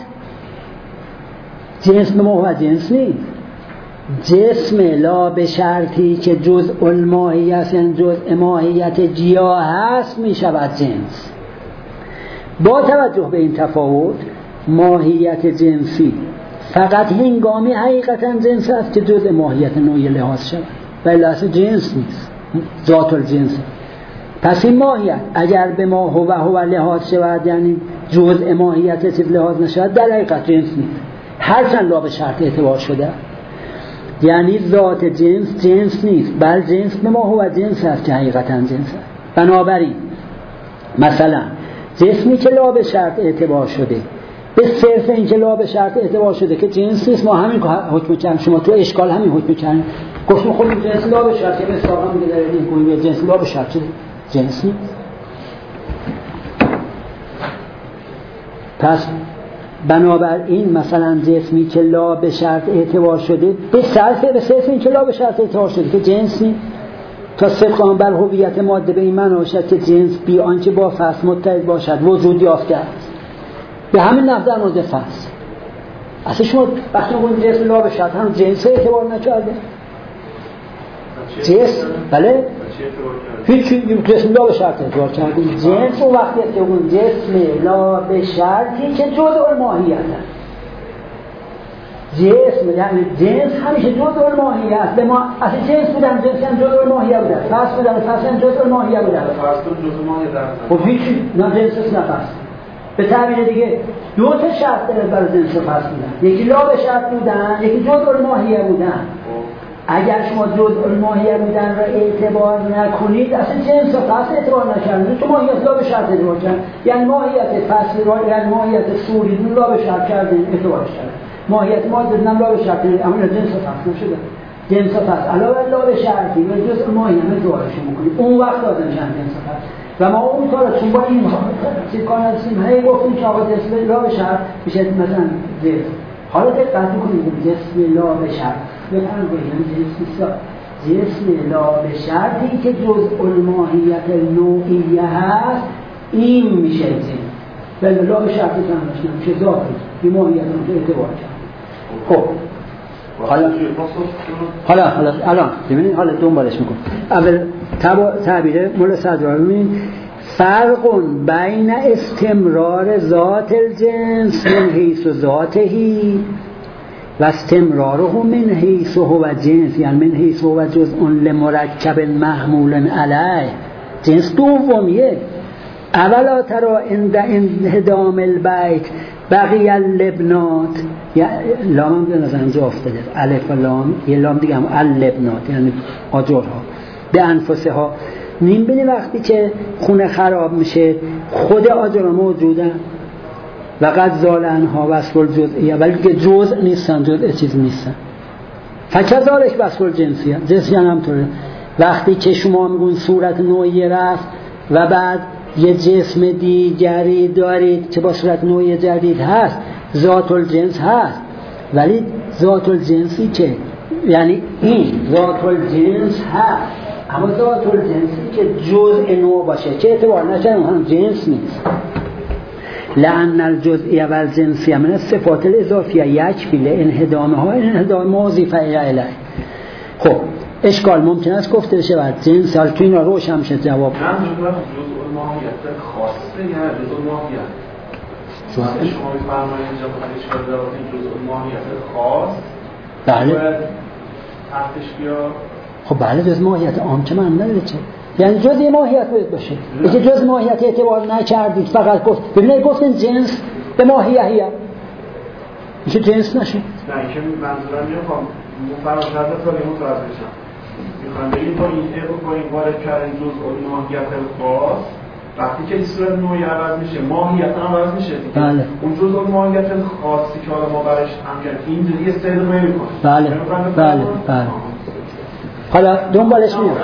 جنس به ماه و جنس نیست. جسم لا به شرطی که جزء الماهیت است یعنی جزء ماهیت گیاه هست می شود جنس. با توجه به این تفاوت ماهیت جنسی فقط هنگامی حقیقتا جنس است که جزء ماهیت نوعی لحاظ شود، ولی اصلا جنس نیست، ذات الجنس. پس این ماهیت اگر به ما هو هو لحاظ شود یعنی جزء ماهیت چیز لحاظ نشود در حقیقت جنس نیست، هرچند لا به شرط اعتبار شده. یعنی ذات جنس جنس نیست، بل جنس به ما هو جنس است که حقیقتا جنس است. بنابراین مثلا جسمی که لا به شرط اعتبار شده به صرف این که لا به شرط اعتبار شده که جنس نیست، ما همین حکم کردیم. شما تو اشکال همین حکم کردیم، گفتیم خب جنس لا به شرط که مثلا هم میگه این کوی جنس لا به شرط جنس نیست. پس بنابراین مثلا جسمی که لا به شرط اعتبار شده به صرف به صرف این که لا به شرط اعتبار شده که جنس نیست، تا صدق آن بر هویت ماده به این معنی باشد که جنس بی آنکه با فصل متحد باشد وجود یافته است. به همین نحو در مورد فصل اصلا شما وقتی اون جنس لا به شرط هم جنس اعتبار نکرده جنس بله هیچی جسم لا به شرط اعتبار کرده جنس اون وقتی که اون جسم لا به شرطی که جزء الماهیت است. جسم یعنی جنس همیشه جزء الماهیت است. به ما اصلا جنس بودن جنس هم جزء الماهیت بودن، فصل بودن فصل هم جزء الماهیت بودن. فصل جزء الماهیت است. خب هیچی نه جنس است نه فصل. به تعبیر دیگه دو تا شرط داره برای جنس و فصل بودن، یکی لا به شرط بودن یکی جزء الماهیت بودن. اگر شما جزء الماهیت بودن را اعتبار نکنید اصلا جنس و فصل اعتبار نکردید، تو ماهیت لا به شرط اعتبار کردن، یعنی ماهیت فصل را یعنی ماهیت صوری لا به شرط کردن اعتبارش کردن، ماهیت ماده نه لا به شرط اما جنس و فصل نشده. جنس و فصل علاوه لا به شرطی و جزء الماهیت اعتبارش میکنید، اون وقت لازم میشن جنس و فصل. و ما اون کار چون با این چیز کار هستیم هی گفتیم که آقا جسم لا به شرط میشه مثلا جسم. حالا دقت کنید جسم لا به شرط بفرمایید یعنی جسم جسم لا به شرطی که جزء الماهیت نوعیه هست این میشه جسم. ولی لا به شرط تنهاشنم که ذاتی یه ماهیت رو اعتبار کرد. خب حالا حالا حالا الان ببینید حالا دنبالش میکنم. اول تعبیر مولا صدرا ببینید فرق بین استمرار ذات الجنس من حیث ذاتهی و استمراره من حیث هو جنس، یعنی من حیث هو جزء لمرکب محمول علیه. جنس دومیه. اولا ترى عند انهدام البیت بقی اللبنات، یا لام به نظر اینجا افتاده الف و لام، یه لام دیگه هم اللبنات یعنی آجرها به انفسها. نیم بینی وقتی که خونه خراب میشه خود آجرها موجودن و قد زال انها وصف الجزئیه، ولی که جزء نیستن، جزء چیز نیستن. فکذالک وصف الجنسیه، جنسی هم همطوره. وقتی که شما میگون صورت نوعی رفت و بعد یه جسم دیگری دارید که با صورت نوعی جدید هست، ذات الجنس هست، ولی ذات الجنسی که یعنی این ذات الجنس هست، اما ذات الجنسی که جزء نوع باشه چه اعتبار نشه اون جنس نیست. لأن الجزئیه و الجنسیه من صفات الاضافیه یک بیله انهدامه ها انهدام موظیفه الیه. خب اشکال ممکن است گفته بشه بعد جنس حال تو این را روشن میشه جواب. نه جزء ماهیت خاصه یا جزء ماهیت شما شما می‌فرمایید اینجا بخواید اشکال داره این جزء ماهیت خاص بله تحتش بیا. خب بله جزء ماهیت عام که من نداره چه یعنی جزء ماهیت باید باشه. اینکه جزء ماهیت اعتبار نکردید فقط گفت ببینید گفتن جنس به ماهیه میشه جنس نشه. نه که منظورم میخوام فرض نظر کنیم متوجه بشم. میخوام بگیم با این ابو با این وارد کردن جزء ماهیت خاص وقتی که این صورت نوعی عوض میشه ماهیت هم عوض میشه. بله. اون جزء ماهیت خاصی که حالا ما برش هم کردیم اینجوری استفاده نمی‌کنه. بله. بله. بله. حالا دنبالش میاد.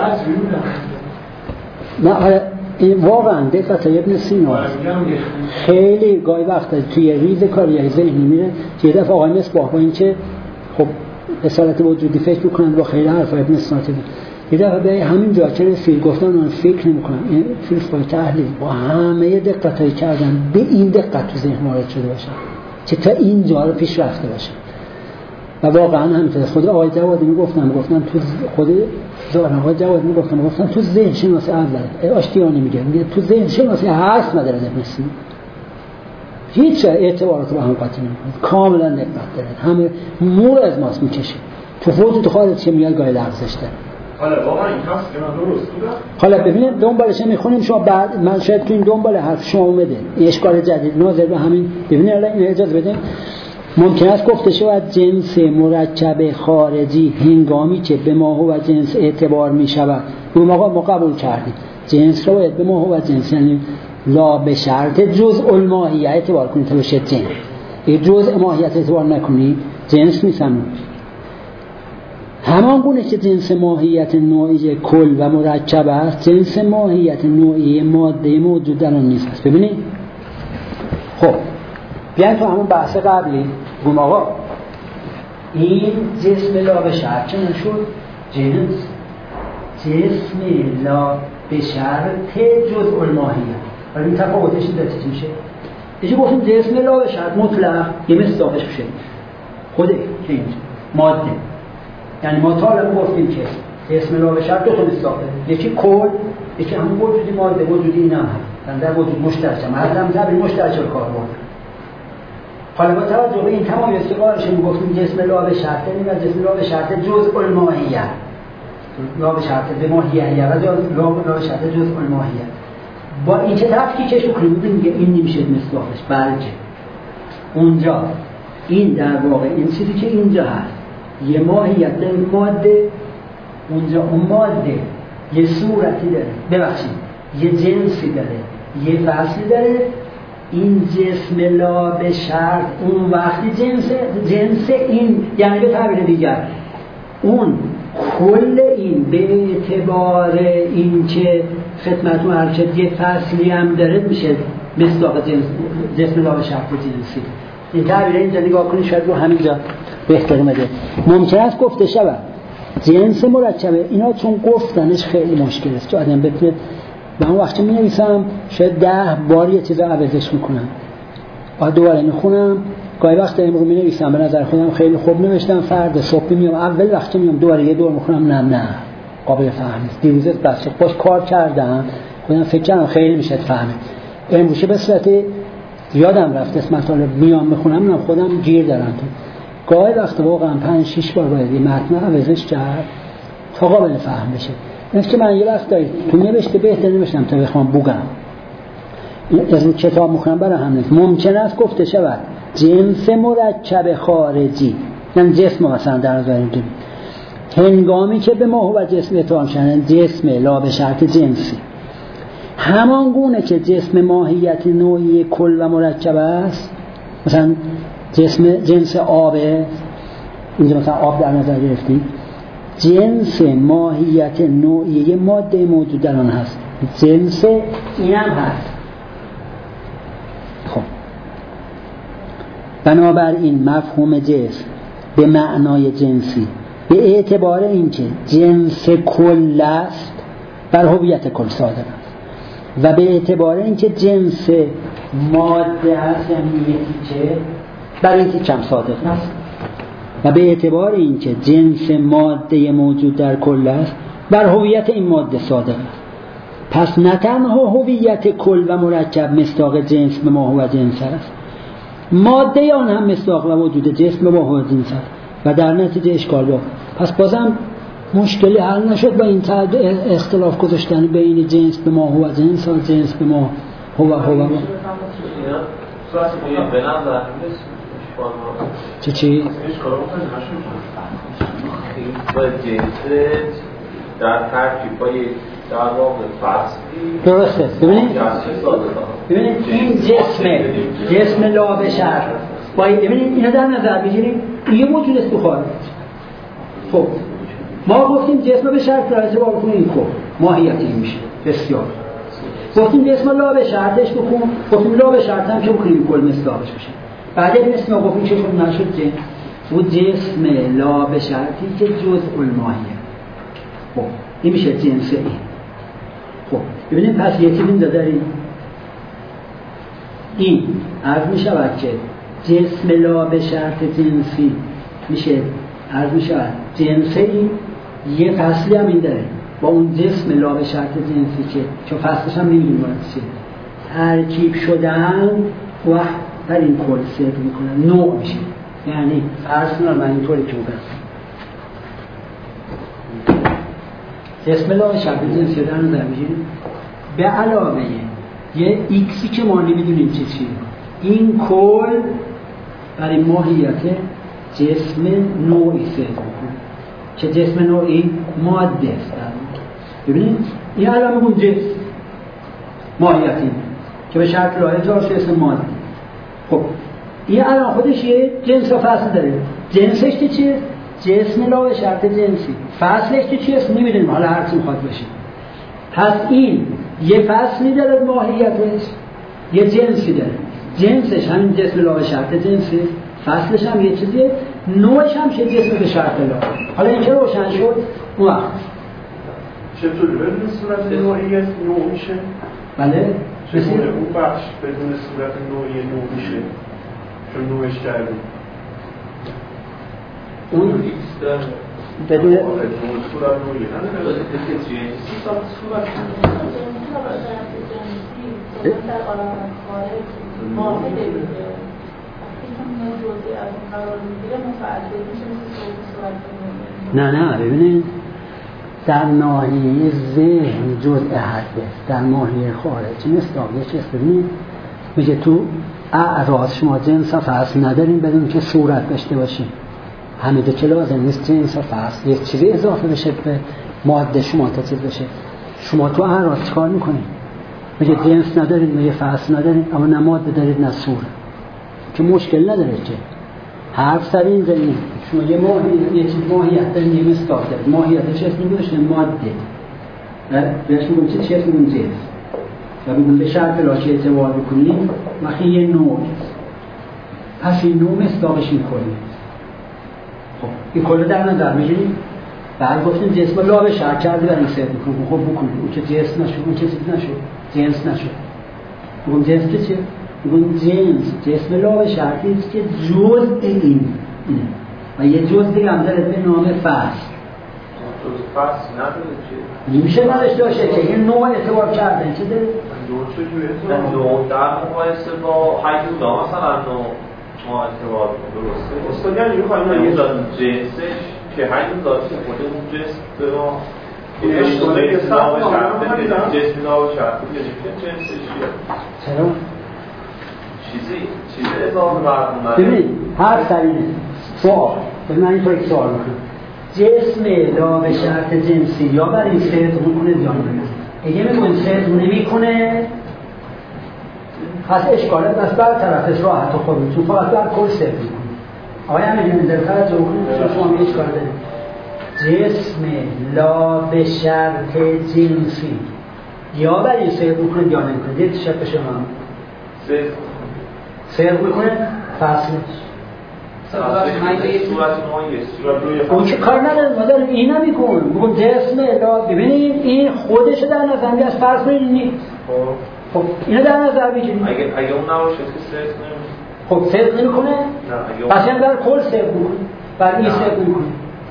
نه حالا این واقعا دقت ابن سینا خیلی گاهی وقتا توی ریز کاری ذهنی میره که یه دفعه آقای مصباح با این که خب اصالت وجودی فکر میکنند با خیلی حرف ابن سینا یه دفعه به همین جا چه رسید گفتن اون فکر نمیکنن این فیلسوفای تحلیل با همه دقتایی کردن به این دقت تو ذهن وارد شده باشن که تا اینجا رو پیش رفته باشن. و واقعا همینطور خود آقای جوادی میگفتن گفتن تو خود زارن آقای جوادی میگفتن گفتن تو ذهن شناسی اوله آشتیانی میگه میگه تو ذهن شناسی هست مدرسه ابن سینا هیچ اعتبارات با هم قاطی نمیکنه کاملا دقت داره همه مور از ماست میکشه تو خود تو خارج چه میاد گاهی لغزش داره. حالا واقعا این هست که من درست بودم. حالا ببینید دنبالش میخونیم شما بعد من شاید تو این دنبال حرف شما اومده اشکال جدید ناظر به همین ببینید الان این اجازه بدین ممکن است گفته شود جنس مرکب خارجی هنگامی که به ما هو جنس اعتبار می شود اون موقع ما قبول کردیم جنس رو باید به ما هو جنس یعنی لا به شرط جزء الماهیت اعتبار کنید تا بشه جنس. این جزء ماهیت اعتبار نکنید جنس نیستن. همان گونه که جنس ماهیت نوعی کل و مرکب است جنس ماهیت نوعی ماده موجود در آن نیست است. ببینید خب بیاین تو همون بحث قبلی گفتم آقا این جسم لا به شرط چه نشد جنس جسم لا به شرط جزء الماهیت ولی این تفاوتش چی میشه؟ یه گفتیم جسم لا به شرط مطلق یه مصداقش میشه خود این ماده یعنی ما تا الان گفتیم که اسم لا به شرط دو تا مصداقه یکی کل یکی همون وجودی ماده وجودی این هم هست در وجود مشترکه مثلا تعبیر مشترک رو کار برد. حالا با توجه به این تمام استقرارش میگفتیم جسم لا به شرط و جسم لا به شرط جزء الماهیه لا به شرط به ماهیه و لا به شرط جزء الماهیه با این چه تفکیکش میکنیم میگه این نمیشه مصداقش بلکه اونجا این در واقع این چیزی که اینجا هست یه ماهیت ماده اونجا اون ماده یه صورتی داره ببخشید یه جنسی داره یه فصلی داره این جسم لا به شرط اون وقتی جنس جنس این یعنی به تعبیر دیگر اون کل این به اعتبار این که خدمتون هر که یه فصلی هم داره میشه مصداق جنس جسم لا به شرط جنسی. این تعبیر اینجا نگاه کنید شاید رو همینجا بهتر اومده. ممکن است گفته شود جنس مرکبه، اینا چون گفتنش خیلی مشکل است که آدم بتونه. من وقتی می نویسم شاید ده بار یه چیز عوضش میکنم، بعد دوباره میخونم. گاهی وقت امروز می نویسم به نظر خودم خیلی خوب نوشتم، فردا صبح میام اول وقتی میام دوباره یه دور میخونم، نه نه قابل فهم نیست. دیروز بس باش کار کردم خودم فکر کردم خیلی میشه فهمید. امروز به صورت یادم رفت اسم مطالب میام میخونم، من خودم گیر دارم. گاهی وقت واقعا پنج شش بار باید این متن عوضش کرد تا قابل فهم بشه. اینه که من یه وقت تو نوشته بهتر نوشتم تا بخوام بگم. از این کتاب میخونم برای همین ممکن است گفته شود جنس مرکب خارجی، یعنی جسم مثلا در نظر بگیریم، هنگامی که به ماهو و جسم اتهام شدن جسم لا به شرط جنسی، همان گونه که جسم ماهیت نوعی کل و مرکب است. مثلا جسم جنس آبه، اینجا مثلا آب در نظر گرفتیم، جنس ماهیت نوعی ماده موجود در آن هست، جنس این هم هست. خب بنابراین مفهوم جسم به معنای جنسی به اعتبار اینکه جنس کل است بر هویت کل صادق است و به اعتبار اینکه جنس ماده است یعنی یکی بر اینکه کم صادق است و به اعتبار اینکه جنس ماده موجود در کل است بر هویت این ماده صادق است. پس نه تنها هویت کل و مرکب مصداق جنس به ماهو و جنس است، ماده آن هم مصداق و وجود جسم به ماهو و جنس است و در نتیجه اشکال با. پس بازم مشکلی حل نشد با این اختلاف گذاشتن بین جنس به ماهو و جنس و جنس به ماهو و هو. چی چی؟ با جنس در ترکیب با یک در واقع فصلی درسته. ببینید ببینید این جسم جسم لا به شرط باید ببینید اینا در نظر بگیریم یه موجود است بخواد. خب ما گفتیم جسم به شرط راجع با بکنیم کو ماهیتی میشه بسیار. گفتیم جسم لا به شرطش بکن، گفتیم لا به شرط هم که بکنیم کل مصداقش بشه. بعد این اسم ما گفتیم چه شد نشد که و جسم لا به شرطی که جزء الماهیه. خب این میشه جنس این. خب ببینیم پس یکی بین داریم این عرض میشود که جسم لا به شرط جنسی میشه عرض میشود جنس این یه فصلی هم این داره با اون جسم لا به شرط جنسی که چون فصلش هم نمیدونیم باید چیه ترکیب شدن و در این کل سرد میکنن نوع میشه. یعنی فرض کنم من اینطوری که بگم جسم لا به شرط جنسی در نظر بگیریم به علاوه یه ایکسی که ما نمیدونیم چه چیه، این کل برای ماهیت جسم نوعی سرد میکنه که جسم نوعی ماده است. ببینید این الان میگم جسم ماهیتی که به شرط لایه جارش اسم ماده. خب این الان خودش یه جنس و فصل داره. جنسش چیه؟ جسم لا به شرط جنسی. فصلش چیه؟ نمیدونیم، حالا هر چی میخواد باشه. پس این یه فصلی داره ماهیتش، یه جنسی داره. جنسش همین جسم لا به شرط جنسی، فصلش هم یه چیزیه، نوعش هم چه جسم به شرط لا. حالا این که روشن شد اون وقت چطوری بدون صورت نوعیت نوع میشه؟ بله چطوری اون بخش بدون صورت نوعی نوع میشه چون نوعش کردیم اون بدون صورت نوعی نداره صورت نه نه ببینید در ناحیه ذهن جزء حده، در ناحیه خارج مصداق یه چیز. ببینید میگه تو اعراض شما جنس و فصل نداریم بدون که صورت داشته باشیم. همیده که لازم نیست جنس و فصل یک چیزی اضافه بشه به ماده شما تا چیز بشه. شما تو اعراض چکار میکنید؟ میگه جنس ندارید، میگه فصل ندارید، اما نه ماده دارید نه صورت، که مشکل نداره که حرف سر این زنید شما یه ماهی یه چیز ماهیت داره یه مصداق داره. ماهیتش اسم میگوشته ماده. نه بهش میگم چی چی اسم میگم جنس. و میگم به شرط لاشه اعتبار بکنیم وقتی یه نوع پس این نوع مصداقش میکنیم. خب این کلا در نظر میگیریم. بعد گفتیم جسم لا به شرط کرده برای این سر بکنیم. خب بکنیم اون که جنس نشد اون که چیز نشد جنس نشد. میگم جنس که چیه؟ میگم جنس جسم لا به شرطی است که جزء این اینه و یه جزء دیگه هم داره به نام فصل. جزء فصل نداره چیه؟ نمیشه نداشته باشه که این نوع اعتبار کرده چه داره؟ نوع چجوریه؟ نوع در مقایسه با حیولا مثلا نوع ما اعتبار درسته؟ استاد یعنی میخوایم یه جنسش که حیولا چه خود اون جنس به ما این اشتباهی که نام شرطه جسم نام شرطه یعنی جنسش چیه؟ چرا؟ چیزی چیزی اضافه برمونده ببینید هر سرینه سوال ببین من اینطور یک سوال میکنم جسم لا به شرط جنسی یا برای این سرد میکنه یا نمیکنه اگه میگوین سرد نمیکنه پس اشکاله بس بر طرفش راحت و خود چون فقط بر کل سرد میکنه آقای همین در فرض رو کنید چون شما اشکال دارید جسم لا به شرط جنسی یا برای این سرد میکنه یا نمیکنه دید شب شما سرد سرد میکنه فصلش اون که کار نداره مادر این نمیکن بگم جسم لا ببینید این خودش در نظر میاد از فرض کنید نیست خب اینو در نظر بگیرید اگه اگه اون نباشه که سرد نمیکنه خب سرد نمیکنه پس این در کل سرد میکنه بر این سرد میکنه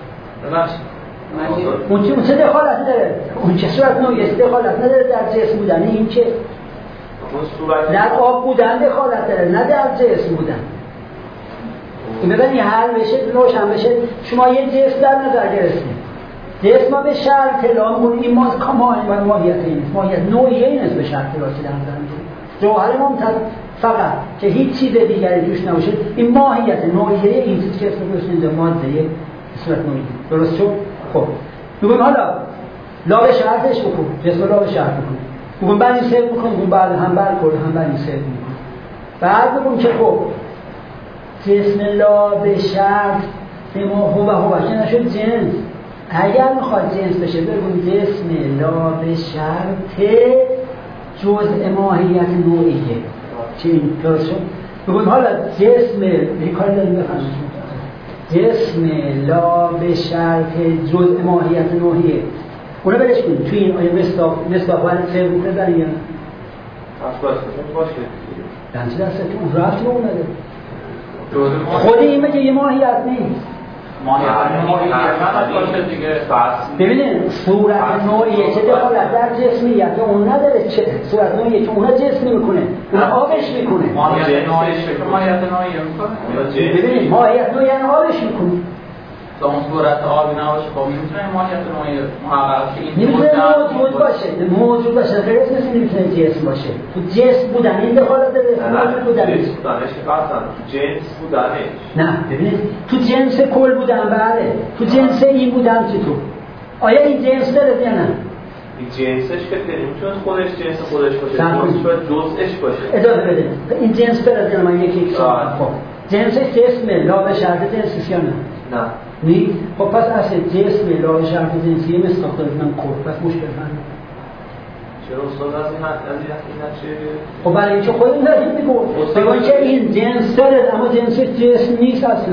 اون چه اون چه دخالتی داره اون چه صورت نوعی دخالت نداره در جسم بودن این که در آب بودن دخالت داره نه در جسم بودن این ببینی حل بشه روشن بشه شما یه جسم در نظر گرفتید جسم ما به شرط لا میگن این ما کمال و ماهیت این ماهیت نوعی این است به شرط لا که در نظر میگیریم جوهر ممتد فقط که هیچ چیز دیگری جوش نباشه این ماهیت نوعیه این چیز که اسم گذاشتید ماده صورت نوعی درست شد خب میگم حالا لا به شرطش بکن جسم لا به شرط بکن میگم بعد این سر بکن میگم بعد هم بر کل هم بر این سر بکن بعد بگم که خب جسم لا به شرط به ما هو هو که نشد جنس اگر میخواد جنس بشه بگم جسم لا به شرط جزء ماهیت نوعیه چه این درست شد؟ بگم حالا جسم این کار داریم بفهمید جسم لا به شرط جزء ماهیت نوعیه اونو برش کنیم توی این آیه مصداق مصداق باید سر بکنه در این دنچه دسته که اون رفت رو اومده خود این مگه یه ماهیت نیست ببینید صورت نوعیه چه دخالت در جسمیت اون نداره چه صورت نوعیه که اونا جسم میکنه اونا آبش میکنه ماهیت نوعیه میکنه ببینید ماهیت نوعیه یعنی آبش میکنه تا اون صورت آبی نباشه خب میتونه ماهیت نوعیه محقق شه این نمیتونه موجود باشه موجود باشه غیر از مثل نمیتونه جسم باشه تو جسم بودن این دخالت داره موجود بودنش جنس بودنش قطعا جنس بودنش نه ببینید تو جنس کل بودن بله تو جنس این بودن چی تو آیا این جنس داره یا نه این جنسش که نمیتونه خودش جنس خودش باشه باید جزءش باشه ادامه بده این جنس داره یا من یکی یک سوال خب جنسش جسم لا به شرط جنسی یا نه نه نی خب پس اصل جسم لا به شرط جنسی مستاق داره من کل پس مشکل فهمید چرا استاد از این از این نشه خب برای اینکه خودمون داریم میگم بگوین که این جنس داره اما جنس جسم نیست اصلا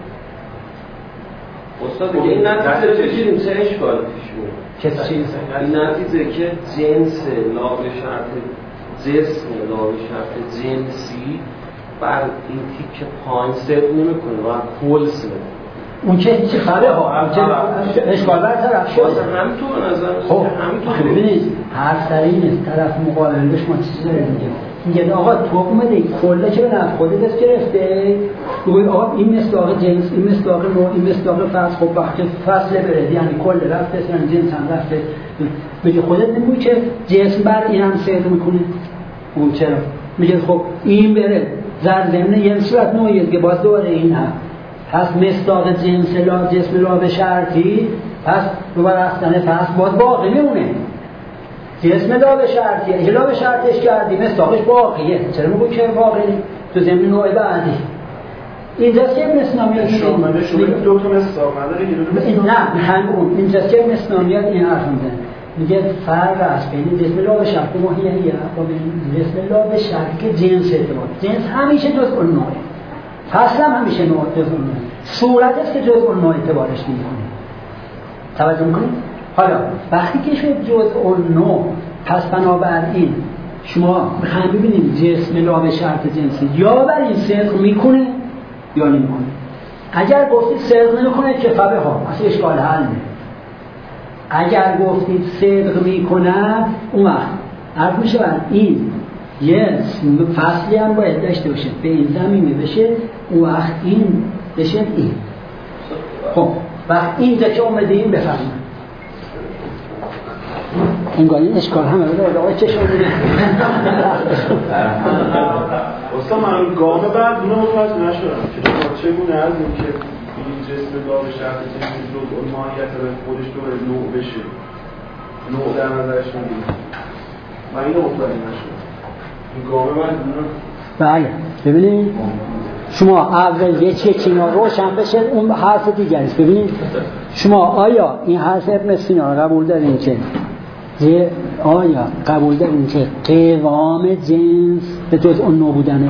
استاد این نتیجه رو بگیریم چه اشکال پیش میاد چه چیز این نتیجه که جنس لا به شرط جسم لا به شرط جنسی بر این تیک پایین سر نمیکنه و کل سر اون که چی خبره ها اون که اشکال بر طرف شد همینطور نظر خب همینطور ببینید هر سرین طرف مقابلش ما چیزی داره دیگه میگه آقا تو اومده کلا که به نفع خودت دست گرفته میگه آقا این مصداق جنس این مصداق نوع این مصداق فصل خب وقتی فصل بره یعنی کل رفته یعنی جنس هم رفته میگه خودت نمیگی که جسم بر این هم سر میکنه اون چرا میگه خب این بره زر ضمن یه صورت نوعیه که باز دوباره این هم پس مصداق جنس لا جسم لا به شرطی پس دوباره رفتن پس باز باقی میمونه جسم لا به شرطی اگه لا به شرطش کردی مصداقش باقیه چرا میگو که باقی تو ضمن نوع بعدی اینجاست که مسنامیات شامله شده دو تا مسنامه دیگه دو تا نه همون اینجاست که مسنامیات این حرف میزنه میگه فرق است بین جسم لا به شرط ماهیه با بین جسم لا به شرط که جنس اعتبار جنس همیشه جز اون نوعه فصل هم همیشه نوع جز اون نوعه صورت است که جز اون نوع اعتبارش میکنه توجه میکنید؟ حالا وقتی که شد جز اون نوع پس بنابراین شما هم ببینید جسم لا به شرط جنسی یا بر این صدق میکنه یا نمیکنه اگر گفتید صدق نمیکنه که فبه ها اصلا اشکال حل نه اگر گفتید صدق میکند اون وقت عرض میشه بر این یه فصلی هم باید داشته باشه به این زمینه بشه اون وقت این بشه این خب وقت اینجا که اومده این بفرمید انگار این اشکال همه بوده آقای چه شما بوده اصلا من گام بعد اونو متوجه نشدم که چگونه از این که این جسم لا به شرط جنسی جز اون ماهیت به خودش دوره نوع بشه نوع در نظرش میگیم من اینو متوجه نشدم این گام بعد اونو بله ببینید شما اول یه چیزی اینا روشن بشه اون حرف دیگری است ببینید شما آیا این حرف ابن سینا رو قبول دارین که یه آیا قبول دارین که قوام جنس به جز اون نوع بودنه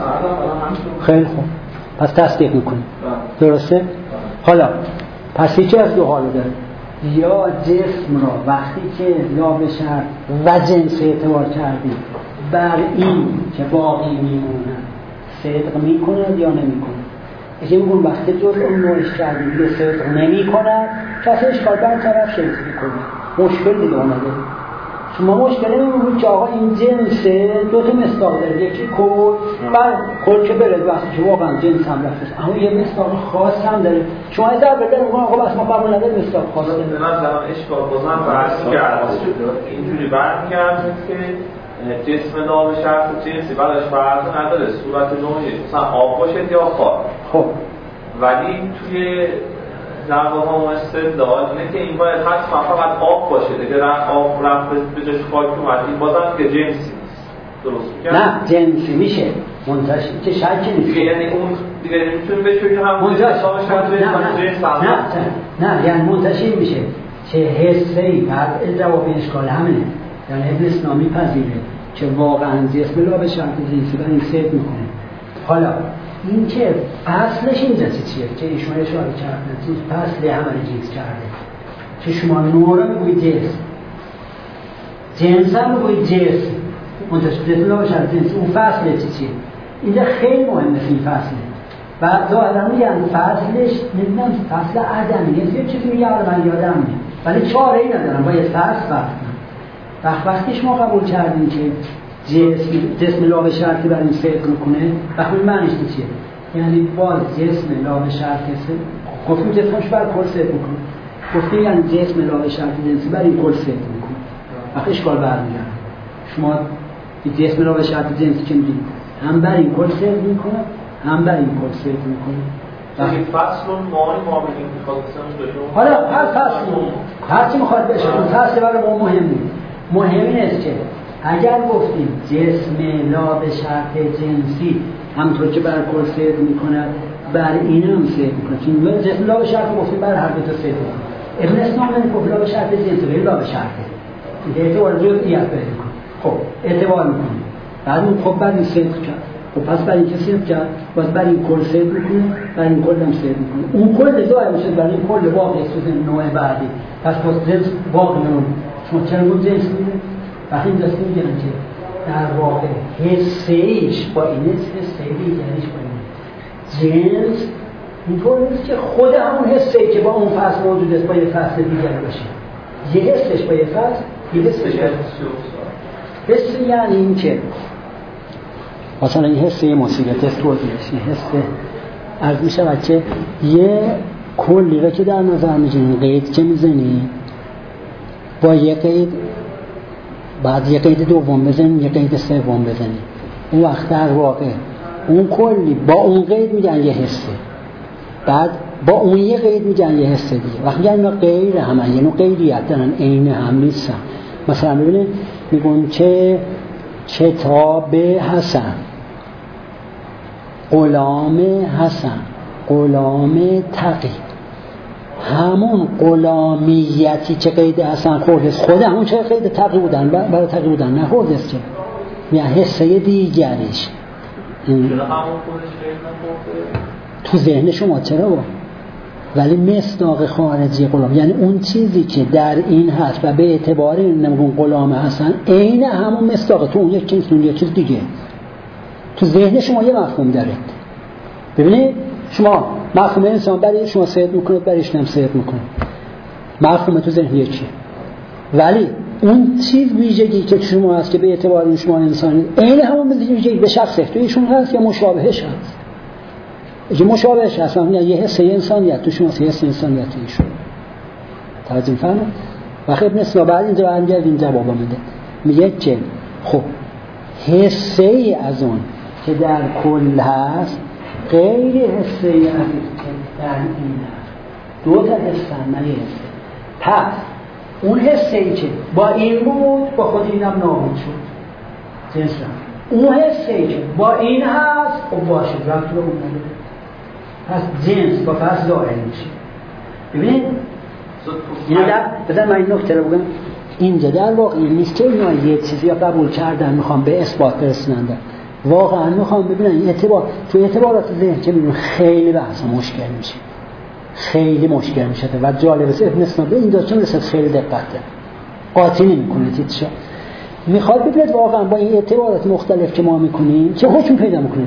خیلی خوب پس تصدیق میکنیم درسته؟ حالا پس یکی از دو حالو داره یا جسم را وقتی که لا به شرط و جنس اعتبار کردیم بر این که باقی میمونه صدق میکنه یا نمیکنه اگه میگون وقتی جز اون نوعش کردیم دیگه صدق نمیکنه کسی اشکال برطرف شد کنه مشکل دیگه آمده شما مشکل نمیگون که آقا این جنسه دو تا مصداق داره یکی کل بر کل که برد وقتی که واقعا جنس هم رفته اما یه مصداق خاص هم داره شما از در بده میگون آقا بس ما قبول نداره مصداق خاص داره به نظرم اشکال بازم برسی کرد اینجوری برمیگرده که جسم لا به شرط جنسی بعدش فرق نداره صورت نوعی مثلا آب باشه یا خاک خب ولی توی نحوه ها استدلال اینه که این باید حتما فقط آب باشه دیگه آب رفت به جاش خاک اومد این بازم که جنسی نیست درست میگم؟ نه جنسی میشه منتشر که شکی نیست دیگه یعنی اون دیگه نمیتونیم بشه که هم منتشر جنس هم نه نه یعنی منتشر میشه چه حسه‌ای بعد جواب اشکال همینه یعنی ابن سینا میپذیره که واقعا جسم لا به شرط جنسی بر این صدق میکنه حالا این که اصلش اینجا چیه که ایشون اشاره کردن چیز فصل عمل جنس کرده که شما نورا میگوید جنس جنس هم میگوید جنس منتشر جسم لا به شرط جنسی اون فصل چیه اینجا خیلی مهمه این فصله و ظاهرا میگن فصلش نمیدونم فصل عدمی یه چیزی میگه من یادم میاد ولی چاره ای ندارم باید فصل فصل وقت وقتی شما قبول کردین که جسم جسم لا به شرطی بر این صدق میکنه وقتی معنیش چیه یعنی باز جسم لا به شرطی گفتیم جسمش بر کل صدق میکنه گفتیم یعنی جسم لا به شرطی جنسی بر این کل صدق میکنه وقتی اشکال برمیگرده شما جسم لا به شرطی جنسی که میگید هم بر این کل صدق میکنه هم بر این کل صدق میکنه این فصل اون معنی ما بگیم میخواد بسیم حالا هر فصل هر چی میخواد بشه اون فصل برای ما مهم نیست مهم این است که اگر گفتیم جسم لا به شرط جنسی همطور که بر کل صدق میکند بر این هم صدق میکند چون جسم لا به شرط گفتیم بر هر دو تا صدق میکند ابن سینا میگه لا به شرط جنسی ولی لا به شرط این اعتبار جزئیات پیدا میکنه خب اعتبار میکنه بعد اون خب بر این صدق کرد خب پس بر این که صدق کرد باز بر این کل صدق میکنه بر این کل هم صدق میکنه اون کل ظاهر میشه بر این کل واقع سوزن نوع بعدی پس باز جنس واقع نوع شما چرا اون جنس میده وقتی این دسته میگن که در واقع حسیش با این حسه دیگریش با این جنس اینطور نیست که خود همون حسه که با اون فصل موجود است با یه فصل دیگر باشه یه حسش با یه فصل یه حسش با حس یعنی این که مثلا این حسه موسیقیت است توضیحش این حسه عرض می شود که یه کلی را که در نظر میگیرین قید که میزنی با یه قید بعد یه قید دوم بزنی یه قید سوم بزنی اون وقت در واقع اون کلی با اون قید میگن یه حسه بعد با اون یه قید میگن یه حسه دیگه وقتی میگن اینا غیر همن یه نوع قیدیت دارن عین هم نیستن مثلا ببینید میگن که کتاب حسن غلام حسن، غلام تقی، همون غلامیتی که قید حسن خورده خود همون چه قید تقی بودن برای تقی بودن نخورده است، یا حصه دیگریش تو ذهن شما چرا با؟ ولی مصداق خارجی غلام یعنی اون چیزی که در این هست و به اعتبار نمون غلام حسن عین همون مصداق تو اون یک چیز اون یک چیز دیگه تو ذهن شما یه مفهوم داره. ببینید شما مفهوم انسان برای شما صید میکنه برایش نم صید میکنه، مفهوم تو ذهن یکیه، ولی اون چیز ویژگی که شما هست که به اعتبار این شما انسانی عین همون ویژگی به شخص تویشون هست یا مشابهش هست. اگه مشابهش هست یعنی یه حس انسانیت تو شما هست، حس انسانیت ایشون توجه می‌فرمایید. و خب مثلا بعد اینجا برمیگردیم جواب میده، میگه که خب حسه ای از اون که در کل هست غیر حسه ای از در این هست، دو تا حسن نه یه حسه. پس اون حسه ای که با این بود با خود اینم نابود شد جنس اون حسه ای که با این هست خب باشه رفت رو اون نداره، پس جنس با فرض ظاهر میشه. ببینید اینو در بذار من این نکته رو بگم، اینجا در واقع این نیست که اینا یه چیزی یا قبول کردن میخوام به اثبات برسوننده، واقعا میخوام ببینن این اعتبار تو اعتبارات ذهن که میبینن خیلی بحث مشکل میشه، خیلی مشکل میشه و جالب است ابن سینا به اینجا چون رسد خیلی دقت داره قاطی نمیکنه تیتشا میخواد ببینید واقعا با این اعتبارات مختلف که ما میکنیم چه حکم پیدا میکنه.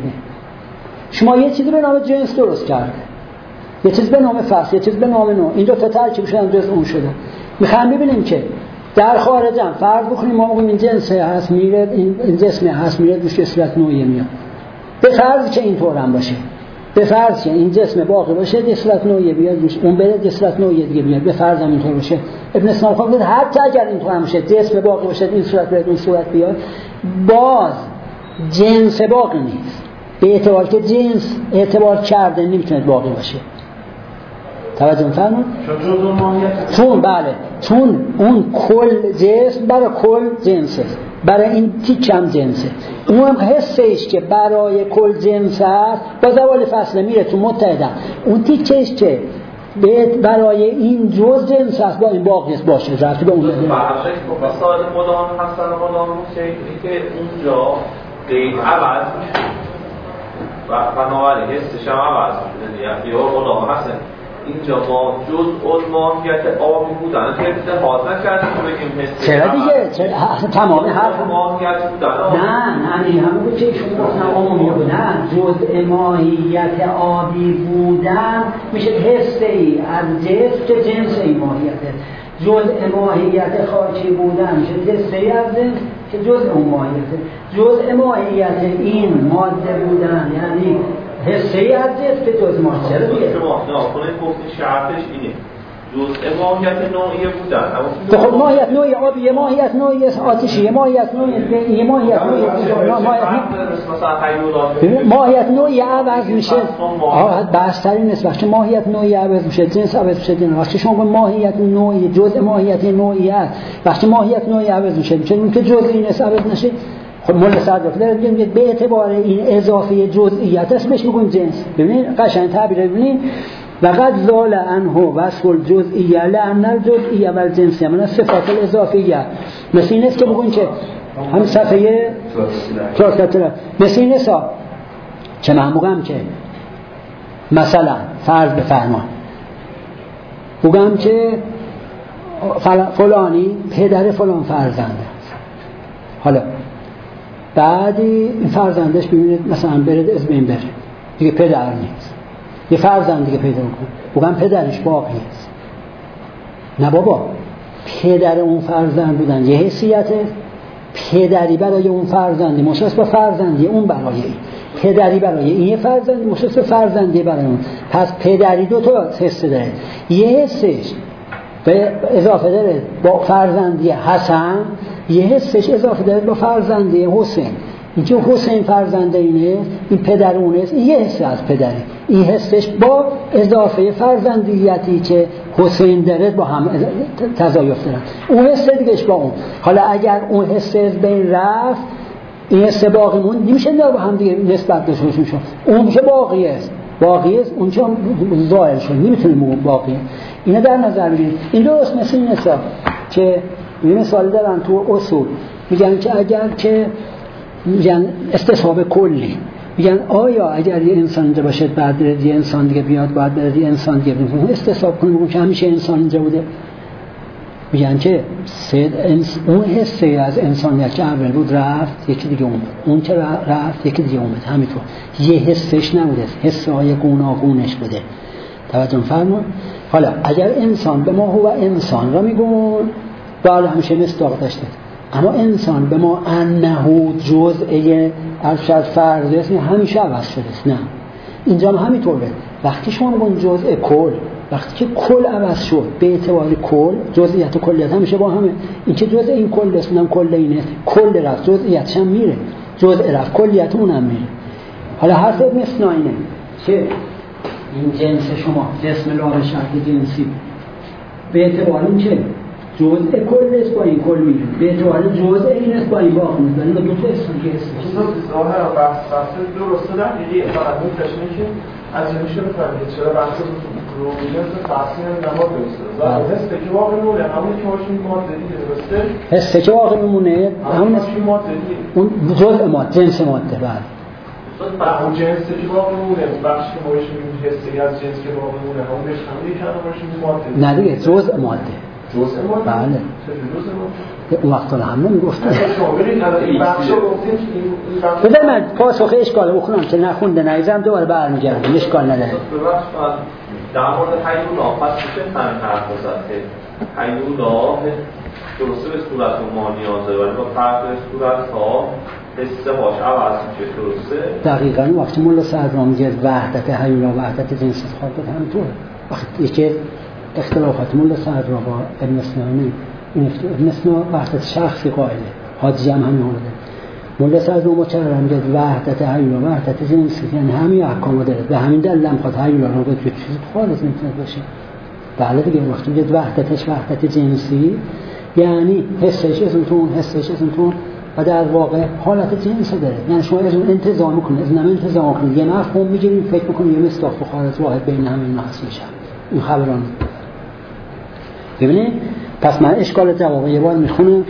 شما یه چیزی به نام جنس درست کرده، یه چیز به نام فصل، یه چیز به نام نوع، اینجا تا ترکیب شدن جز اون شده. میخوام ببینیم که در خارج هم فرض بکنیم ما میگیم این جنس هست میره این جسم هست میره روش به صورت نوعی میاد، به فرض که اینطور هم باشه، به فرض که این جسم باقی باشه به صورت نوعی بیاد روش اون بره به صورت نوعی دیگه بیاد، به فرض هم اینطور باشه. ابن سینا خود حتی اگر اینطور هم باشه جسم باقی باشه این صورت بیاد اون صورت بیاد باز جنس باقی نیست، به اعتبار که جنس اعتبار کرده نمیتونه باقی باشه. توجه می‌فرمایید؟ چون بله چون اون کل جسم برای کل جنسه، برای این تیکه هم جنسه، اون هم حسش که برای کل جنس هست با زوال فصله میره تو متحدن، اون تیکهش که برای این جز جنس هست با این باقی باشه رفتی به اون فرقش با مثال مدام حسن و مدام حسین که اونجا قید عوض میشه و بنابراین حسش هم عوض میشه، یا مدام حسن اینجا ما جز ماهیت آبی بودن که اتحاد نکردیم که بگیم حس چرا دیگه چرا تمام حرف ماهیت بودن نه نه این همون بود که ایشون گفتن عمومی بود، نه جز ماهیت آبی بودن میشه حس ای از جنس که جنس ای ماهیته، جز ماهیت خاکی بودن میشه حس ای از جنس که جز اون ماهیته، جز ماهیت این ماده بودن یعنی حسه ای از جنس که جز ماهیت چرا دیگه شما ناکنه گفتی شرطش اینه جزء ماهیت نوعی بودن. تو خب ماهیت نوعی آبی، یه ماهیت نوعی آتشی، یه ماهیت نوعی یه ماهیت نوعی ماهیت نوعی عوض میشه. آه بحث‌ترین نیست وقتی ماهیت نوعی عوض میشه جنس عوض میشه دین. وقتی شما ماهیت نوعی جزء ماهیت نوعی است وقتی ماهیت نوعی عوض میشه چون که جزء این عوض نشه خب مول صدف داره میگه به اعتبار این اضافه جزئیات اسمش میگن جنس. ببینید قشنگ تعبیر ببینید وقد زال عنه وصف الجزئیه لأن الجزئیه والجنسیه من صفات الاضافیه. مثل این است که بگن که هم صفحه چهارصد مثل این است که من بگم که مثلا فرض بفرما بگم که فلانی پدر فلان فرزنده حالا بعدی این فرزندش ببینید مثلا برد از بین بره دیگه پدر نیست یه فرزند دیگه پیدا کنه بگم پدرش باقی است. نه بابا پدر اون فرزند بودن یه حیثیته پدری برای اون فرزندی مشخص با فرزندی اون برای این پدری برای این یه فرزندی مشخص با فرزندی برای اون. پس پدری دو تا حس داره یه حسش به اضافه داره با فرزندی حسن یه حسش اضافه داره با فرزندی حسین. این که حسین فرزنده اینه این پدر اونه این یه حس از پدری این حسش با اضافه فرزندیتی که حسین داره با هم تضایف دارن اون حس دیگهش با اون. حالا اگر اون حس از بین رفت این سه باقیمون نمیشه نه با هم دیگه نسبت داشته باشیم. اون میشه باقی است، باقی است، اون چه زائل شد، نمیتونیم اون باقی. اینا در نظر بگیرید. این درست مثل این حساب که یه مثال دارن تو اصول، میگن که اگر که میگن استصحاب کلی، میگن آیا اگر یه انسان اینجا باشه بعد یه انسان دیگه بیاد بعد بره یه انسان دیگه بیاد استصحاب کنیم بگیم که همیشه انسان اینجا بوده؟ میگن که اون حسه از انسانیت که اول بود رفت یکی دیگه اومد، اون که رفت یکی دیگه اومد، همینطور یه حسش نبوده، حسه های گوناگونش بوده. توجه فرمون. حالا اگر انسان به ما هو انسان را میگون باید همیشه مصداق داشته، اما انسان به ما انه جزء ارشد فرض است همیشه عوض شده است. نه، اینجا هم همینطوره. وقتی شما میگون جزء کل، وقتی که کل عوض شد به اعتبار کل، جزئیات و کلیت همیشه با همه. این که جزء این کل است، اونم کل اینه، کل رفت جزئیاتش هم میره، جزء رفت کلیت اونم میره. حالا حرف ابن سینا اینه که این جنس شما جسم لام شرط جنسی به اعتبار این چه جزء کل است با این کل میره، به اعتبار جزء این است با این باقی میره. ولی دو تا اسم که است ظاهر بحث درسته در دیگه فقط اون تشنه که از این میشه بفهمید چرا بحث رو جنس تقسیم نماد درسته. ظاهر حسه که واقع میمونه همون که باشیم ماده دیگه درسته، حسه که واقع میمونه همون ماده دیگه، اون جزء ماده، جنس ماده. بعد اون جنسی که باقی میمونه، بخش که ما بهش میگیم حسی از جنس که باقی میمونه همون بهش هم دیگه کنه باشیم ماده. نه دیگه جزء ماده. جزء ماده؟ بله. چه جزء ماده؟ اون وقتا هم نمیگفتن. شما ببینید الان این بخشو گفتیم این بخش بذار من پاسخ اشکال بخونم که نخونده نریزم دوباره برمیگردم، اشکال نداره. ببخش در مورد حیولا پس میشه همین حرف زد که حیولا درسته به صورت ما نیازه ولی با فرق صورت ها حسه هاش عوض میشه. درسته؟ دقیقاً وقتی مولا صدرا میگه وحدت حیولا وحدت جنس خالق همینطوره. وقتی که اختلافات مولا صدرا با ابن سینا این ابن سینا وحدت شخصی قائله، حاجی هم همین حاله. مولا صدرا مکرر میگه وحدت حیولا وحدت جنسی، یعنی همین احکام داره. به همین دلیل هم خود حیولا رو به چیز خالص میتونه باشه. بله دیگه وقتی میگه وحدتش وحدت جنسی یعنی حسش از اون حسش از اون و در واقع حالت جنس داره. یعنی شما از اون انتزاع میکنید، از اون انتزاع میکنید، یه مفهوم میگیرید فکر میکنید یه مصداق و خارج واحد بین همین محصول میشه. این خبران ببینید. پس من اشکال جواب یه بار میخونم.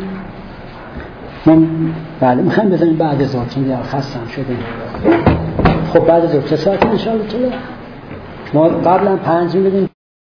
من بله میخوام بزنیم بعد از ظهر چون دیگه خستم شده. خب بعد از ظهر چه ساعتی ان شاء الله؟ ما قبلا پنج میدیم.